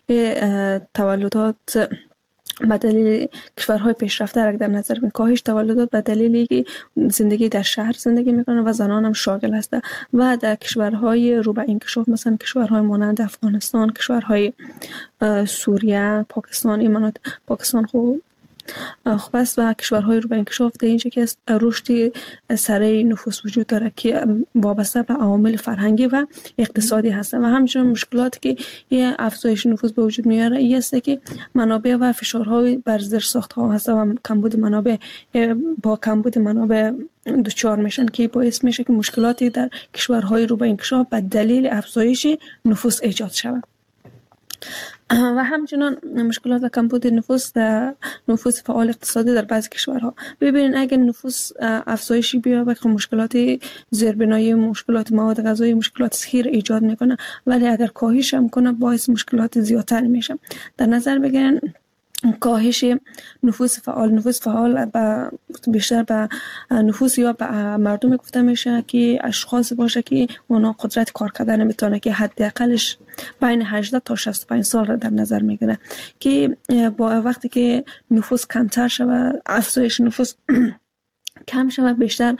تولدات به دلیل کشورهای پیشرفته را در نظر بگیریم، کاهش تولدات به دلیلی که زندگی در شهر زندگی میکنن و زنان هم شاغل هستند و در کشورهای رو به انکشاف مثلا کشورهای مانند افغانستان، کشورهای سوریه، پاکستان، ایمانات پاکستان خوب خوب است و کشورهای رو به انکشاف در اینجا که رشد سریع نفوس وجود داره که وابسته به عوامل فرهنگی و اقتصادی هستند و همچنین مشکلاتی که یه افزایش نفوس به وجود میاره این است که منابع و فشارهای بر زیرساخت‌ها هست و کمبود منابع با کمبود منابع دچار میشن که باعث میشه که مشکلاتی در کشورهای رو به انکشاف به دلیل افزایش نفوس ایجاد شود. و همچنان مشکلات و کمبود نفوس در نفوس فعال اقتصادی در بعضی کشورها. ببینید اگر نفوس افزایشی بیابه که مشکلات زیربنایی، مشکلات مواد غذایی، مشکلات صحی ایجاد میکنه، ولی اگر کاهش هم کنه باعث مشکلات زیادتر میشه. در نظر بگیرن کاهش نفوس فعال نفوس فعال به بیشتر به نفوس یا به مردم گفته میشه که اشخاص باشه که اونا قدرت کار کردن نمیتونه که حداقلش بین هجده تا شصت و پنج سال را در نظر میگیره که با وقتی که نفوس کمتر شود، افزایش نفوس کم شود، بیشتر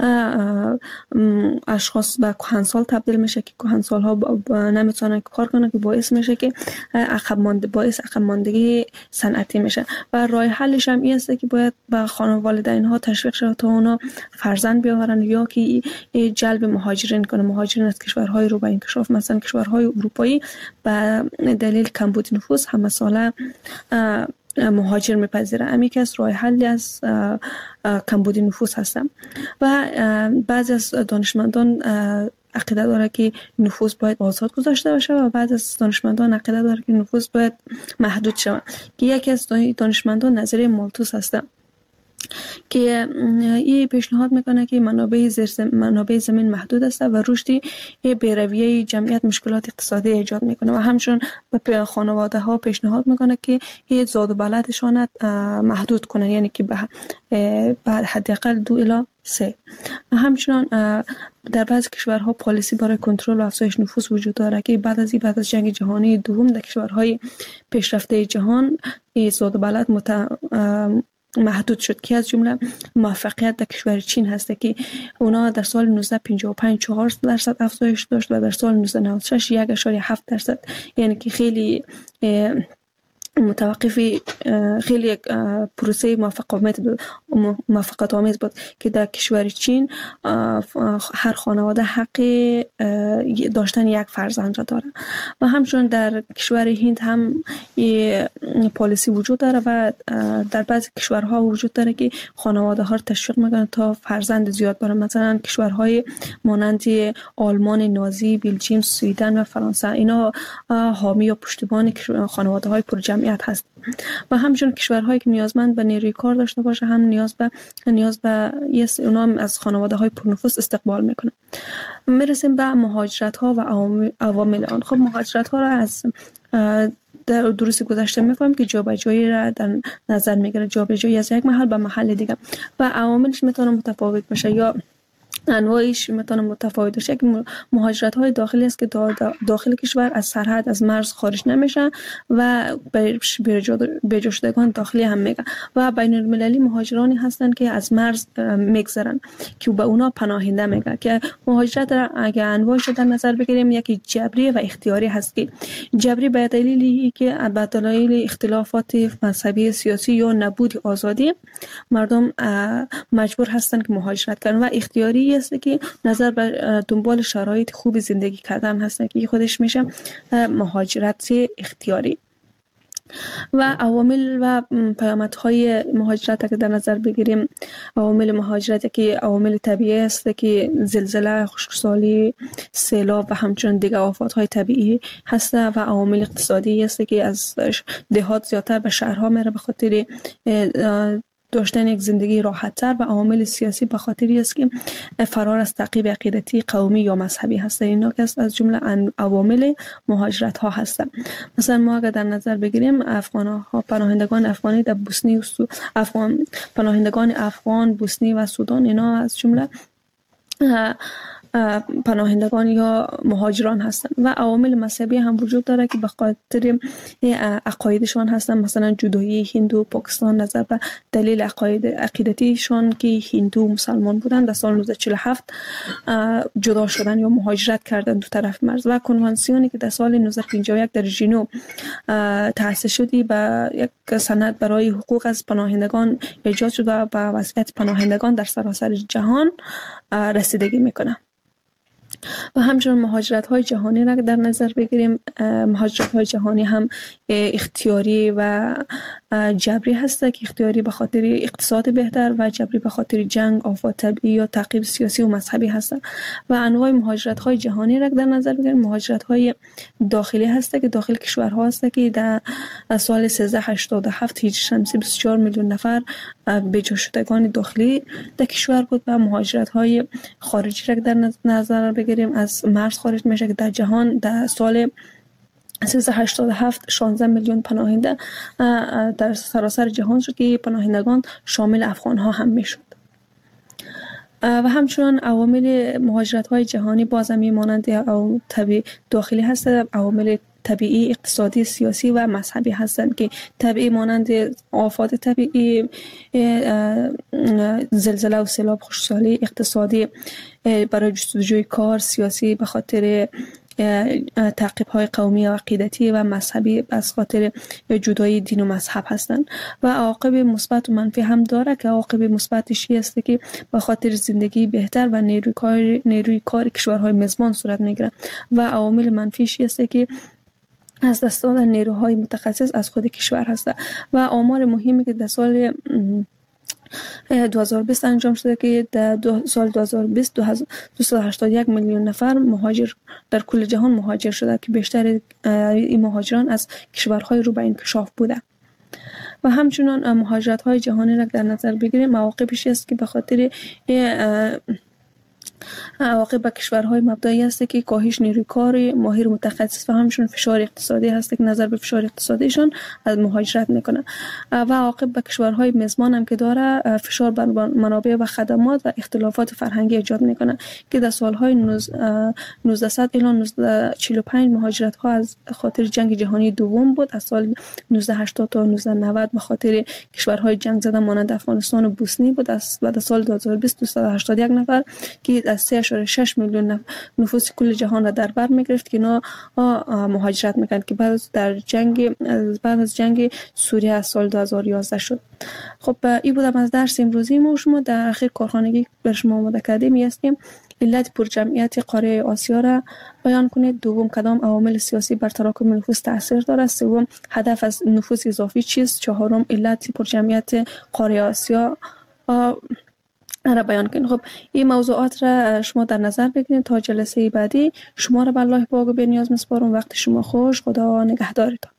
اشخاص به کهنسال تبدیل میشه که کهنسال ها نمیتونن کار کنن که باعث میشه که عقب مانده باعث عقب ماندگی صنعتی میشه و راه حلش هم این است که باید به خانواده‌ها ها تشویق شود تا اونا فرزند بیاورن یا که جلب مهاجرین کنه، مهاجرین از کشورهای رو به انکشاف مثلا کشورهای اروپایی به دلیل کمبود نفوس همه ساله مهاجر میپذیره. امی که از راه حل از کمبود نفوس هستم و بعضی از دانشمندان عقیده داره که نفوس باید آزاد گذاشته باشه و بعضی از دانشمندان عقیده داره که نفوس باید محدود شود که یکی از دانشمندان نظریه مالتوس هستم که این پیشنهاد میکنه که منابع زیر منابع زمین محدود است و رشد بی‌رویه جمعیت مشکلات اقتصادی ایجاد میکنه و همچنین به خانواده ها پیشنهاد میکنه که این زاد و ولدشان محدود کنن، یعنی که به حداقل دو الی سه. و همچنین در بعضی کشورها پالیسی برای کنترل و افزایش نفوس وجود داره که بعد از بعد از جنگ جهانی دوم در کشورهای پیشرفته جهان این زاد و ولد مت محدود شد که از جمله موفقیت در کشور چین هست که اونا در سال نوزده پنجاه و پنج چهار درصد افزایش داشت و در سال نوزده نود و شش یک اشاره هفت درصد، یعنی که خیلی متوقفی خیلی یک پروسه موفقیت بود موفقیت آمیز بود که در کشور چین هر خانواده حق داشتن یک فرزند را داره و همچنین در کشور هند هم این پالیسی وجود داره و در بعضی کشورها وجود داره که خانواده ها را تشویق میکنن تا فرزند زیاد دارن. مثلا کشورهای مانند آلمان نازی، بلژیم، سوئدن و فرانسه اینا حامی و پشتیبان خانواده های پرجمعیت هست و همچنین کشورهایی که نیازمند به نیروی کار داشته باشه هم نیاز به نیاز به اونا هم از خانواده های پرنفوذ استقبال میکنه. میرسیم به مهاجرت ها و عوامل آن. خب مهاجرت ها را از در دروس گذشته میفهمیم که جابجایی را در نظر میگیره، جابجایی از یک محل به محل دیگه و عواملش میتونه متفاوت باشه یا انواعش میتونه متفاوت باشه. که مهاجرت های داخلی است که داخل کشور از سرحد از مرز خارج نمیشه و به جا شدگان داخلی هم میگه و بین المللی مهاجرانی هستند که از مرز میگذرن که به اونا پناهنده میگه. که مهاجرت اگه انواعش در نظر بگیریم یکی جبری و اختیاری هست. که جبری به دلیلی که به دلایل اختلافات مذهبی سیاسی یا نبود آزادی مردم مجبور هستند که مهاجرت کنن و اختیاری است که نظر بر دنبال شرایط خوب زندگی کردن هستن که خودش میشه مهاجرت اختیاری. و عوامل و پیامدهای مهاجرت که در نظر بگیریم، عوامل مهاجرت که عوامل طبیعی است که زلزله، خشکسالی، سیلاب و همچنین دیگر آفاتهای طبیعی هست و عوامل اقتصادی است که از دهات زیادتر به شهرها میره به خاطر داشتن یک زندگی راحت تر و عوامل سیاسی به خاطری است که فرار از تعقیب عقیدتی، قومی یا مذهبی هست. اینا که از جمله عوامل مهاجرت ها هستند. مثلا ما اگر در نظر بگیریم افغان ها، پناهندگان افغانی در بوسنی و سو... افغان پناهندگان افغان، بوسنی و سودان، اینا از جمله پناهندگان یا مهاجران هستند. و عوامل مذهبی هم وجود داره که به خاطر عقایدشان هستند. مثلا جدایی هندو پاکستان نظر به دلیل عقاید عقیدتیشان که هندو مسلمان بودند در سال نوزده چهل و هفت جدا شدن یا مهاجرت کردن دو طرف مرز. و کنوانسیونی که در سال نوزده پنجاه و یک در ژنو تأسیس شدی به یک سند برای حقوق از پناهندگان ایجاد شد و به وضعیت پناهندگان در سراسر جهان رسیدگی میکنه. و همچنین مهاجرت های جهانی را در نظر بگیریم، مهاجرت های جهانی هم اختیاری و جبری هست که اختیاری به خاطر اقتصاد بهتر و جبری به خاطر جنگ، آفات طبیعی یا تعقیب سیاسی و مذهبی هست. و انواع مهاجرت های جهانی را در نظر بگیریم، مهاجرت های داخلی هست که داخل کشورها هست که در سال سیزده هشتاد و هفت هجری شمسی بیست و چهار میلیون نفر به جا شدگان داخلی در کشور بود. و مهاجرت های خارجی را در نظر بگیریم، از مرز خارج میشه که در جهان در سال سیزده هشتاد و هفت شانزده میلیون پناهنده در سراسر جهان شد که پناهندگان شامل افغان ها هم میشد. و همچنان عوامل مهاجرت های جهانی باز هم مانند او طبیعی داخلی هست، عوامل طبیعی، اقتصادی، سیاسی و مذهبی هستند که طبیعی مانند آفات طبیعی، زلزله و سیلاب، خشکسالی، اقتصادی برای جستجوی کار، سیاسی به خاطر تعقیب های قومی و عقیدتی و مذهبی از خاطر جدایی دین و مذهب هستند. و عواقب مثبت و منفی هم داره که عواقب مثبتش است که به خاطر زندگی بهتر و نیروی کار نیروی کار کشورهای میزبان صورت میگیره. و عوامل منفیش است که از دست دادن نیروهای متخصص از خود کشور هست. و آمار مهمی که در سال دو هزار و بیست انجام شده که در سال دو هزار و بیست دویست و هشتاد و یک میلیون نفر مهاجر در کل جهان مهاجر شده که بیشتر این مهاجران از کشورهای رو به انکشاف بوده. و همچنان مهاجرت های جهانی را در نظر بگیریم، مواقعش است که به خاطر عواقب به کشورهای مبدایی است که کاهش نیروی کار ماهر متخصص و همچنین فشار اقتصادی هست که نظر به فشار اقتصادیشان از مهاجرت میکنه. و عواقب به کشورهای میزبان هم که داره فشار بر منابع و خدمات و اختلافات فرهنگی ایجاد میکنه که در سالهای نوزده الی نوزده چهل و پنج مهاجرت ها از خاطر جنگ جهانی دوم بود. از سال نوزده هشتاد تا نوزده نود به خاطر کشورهای جنگ زده مانند افغانستان و بوسنی بود. از بعد سال دو هزار و بیست دویست و هشتاد و یک نفر که از سه اشاره شش میلیون نفوس کل جهان را در بر میگرفت که اینا مهاجرت میکنند که بعد در جنگ بعد از جنگ سوریه از سال دو هزار و یازده شد. خب این بودم از درس امروزی ما. شما در اخیر کارخانگی بر شما آماده کردیم هستیم علت پرجمعیت قاره آسیا را بیان کنید. دوم کدام عوامل سیاسی بر تراکم نفوس تاثیر دارد. سوم هدف از نفوس اضافی چیست. چهارم علت پرجمعیت قاره آسیا را بیان کنید. خب این موضوعات را شما در نظر بگیرید تا جلسه بعدی. شما را به الله پاک و بی‌نیاز میسپارم. وقت شما خوش. خدا نگهدارتان.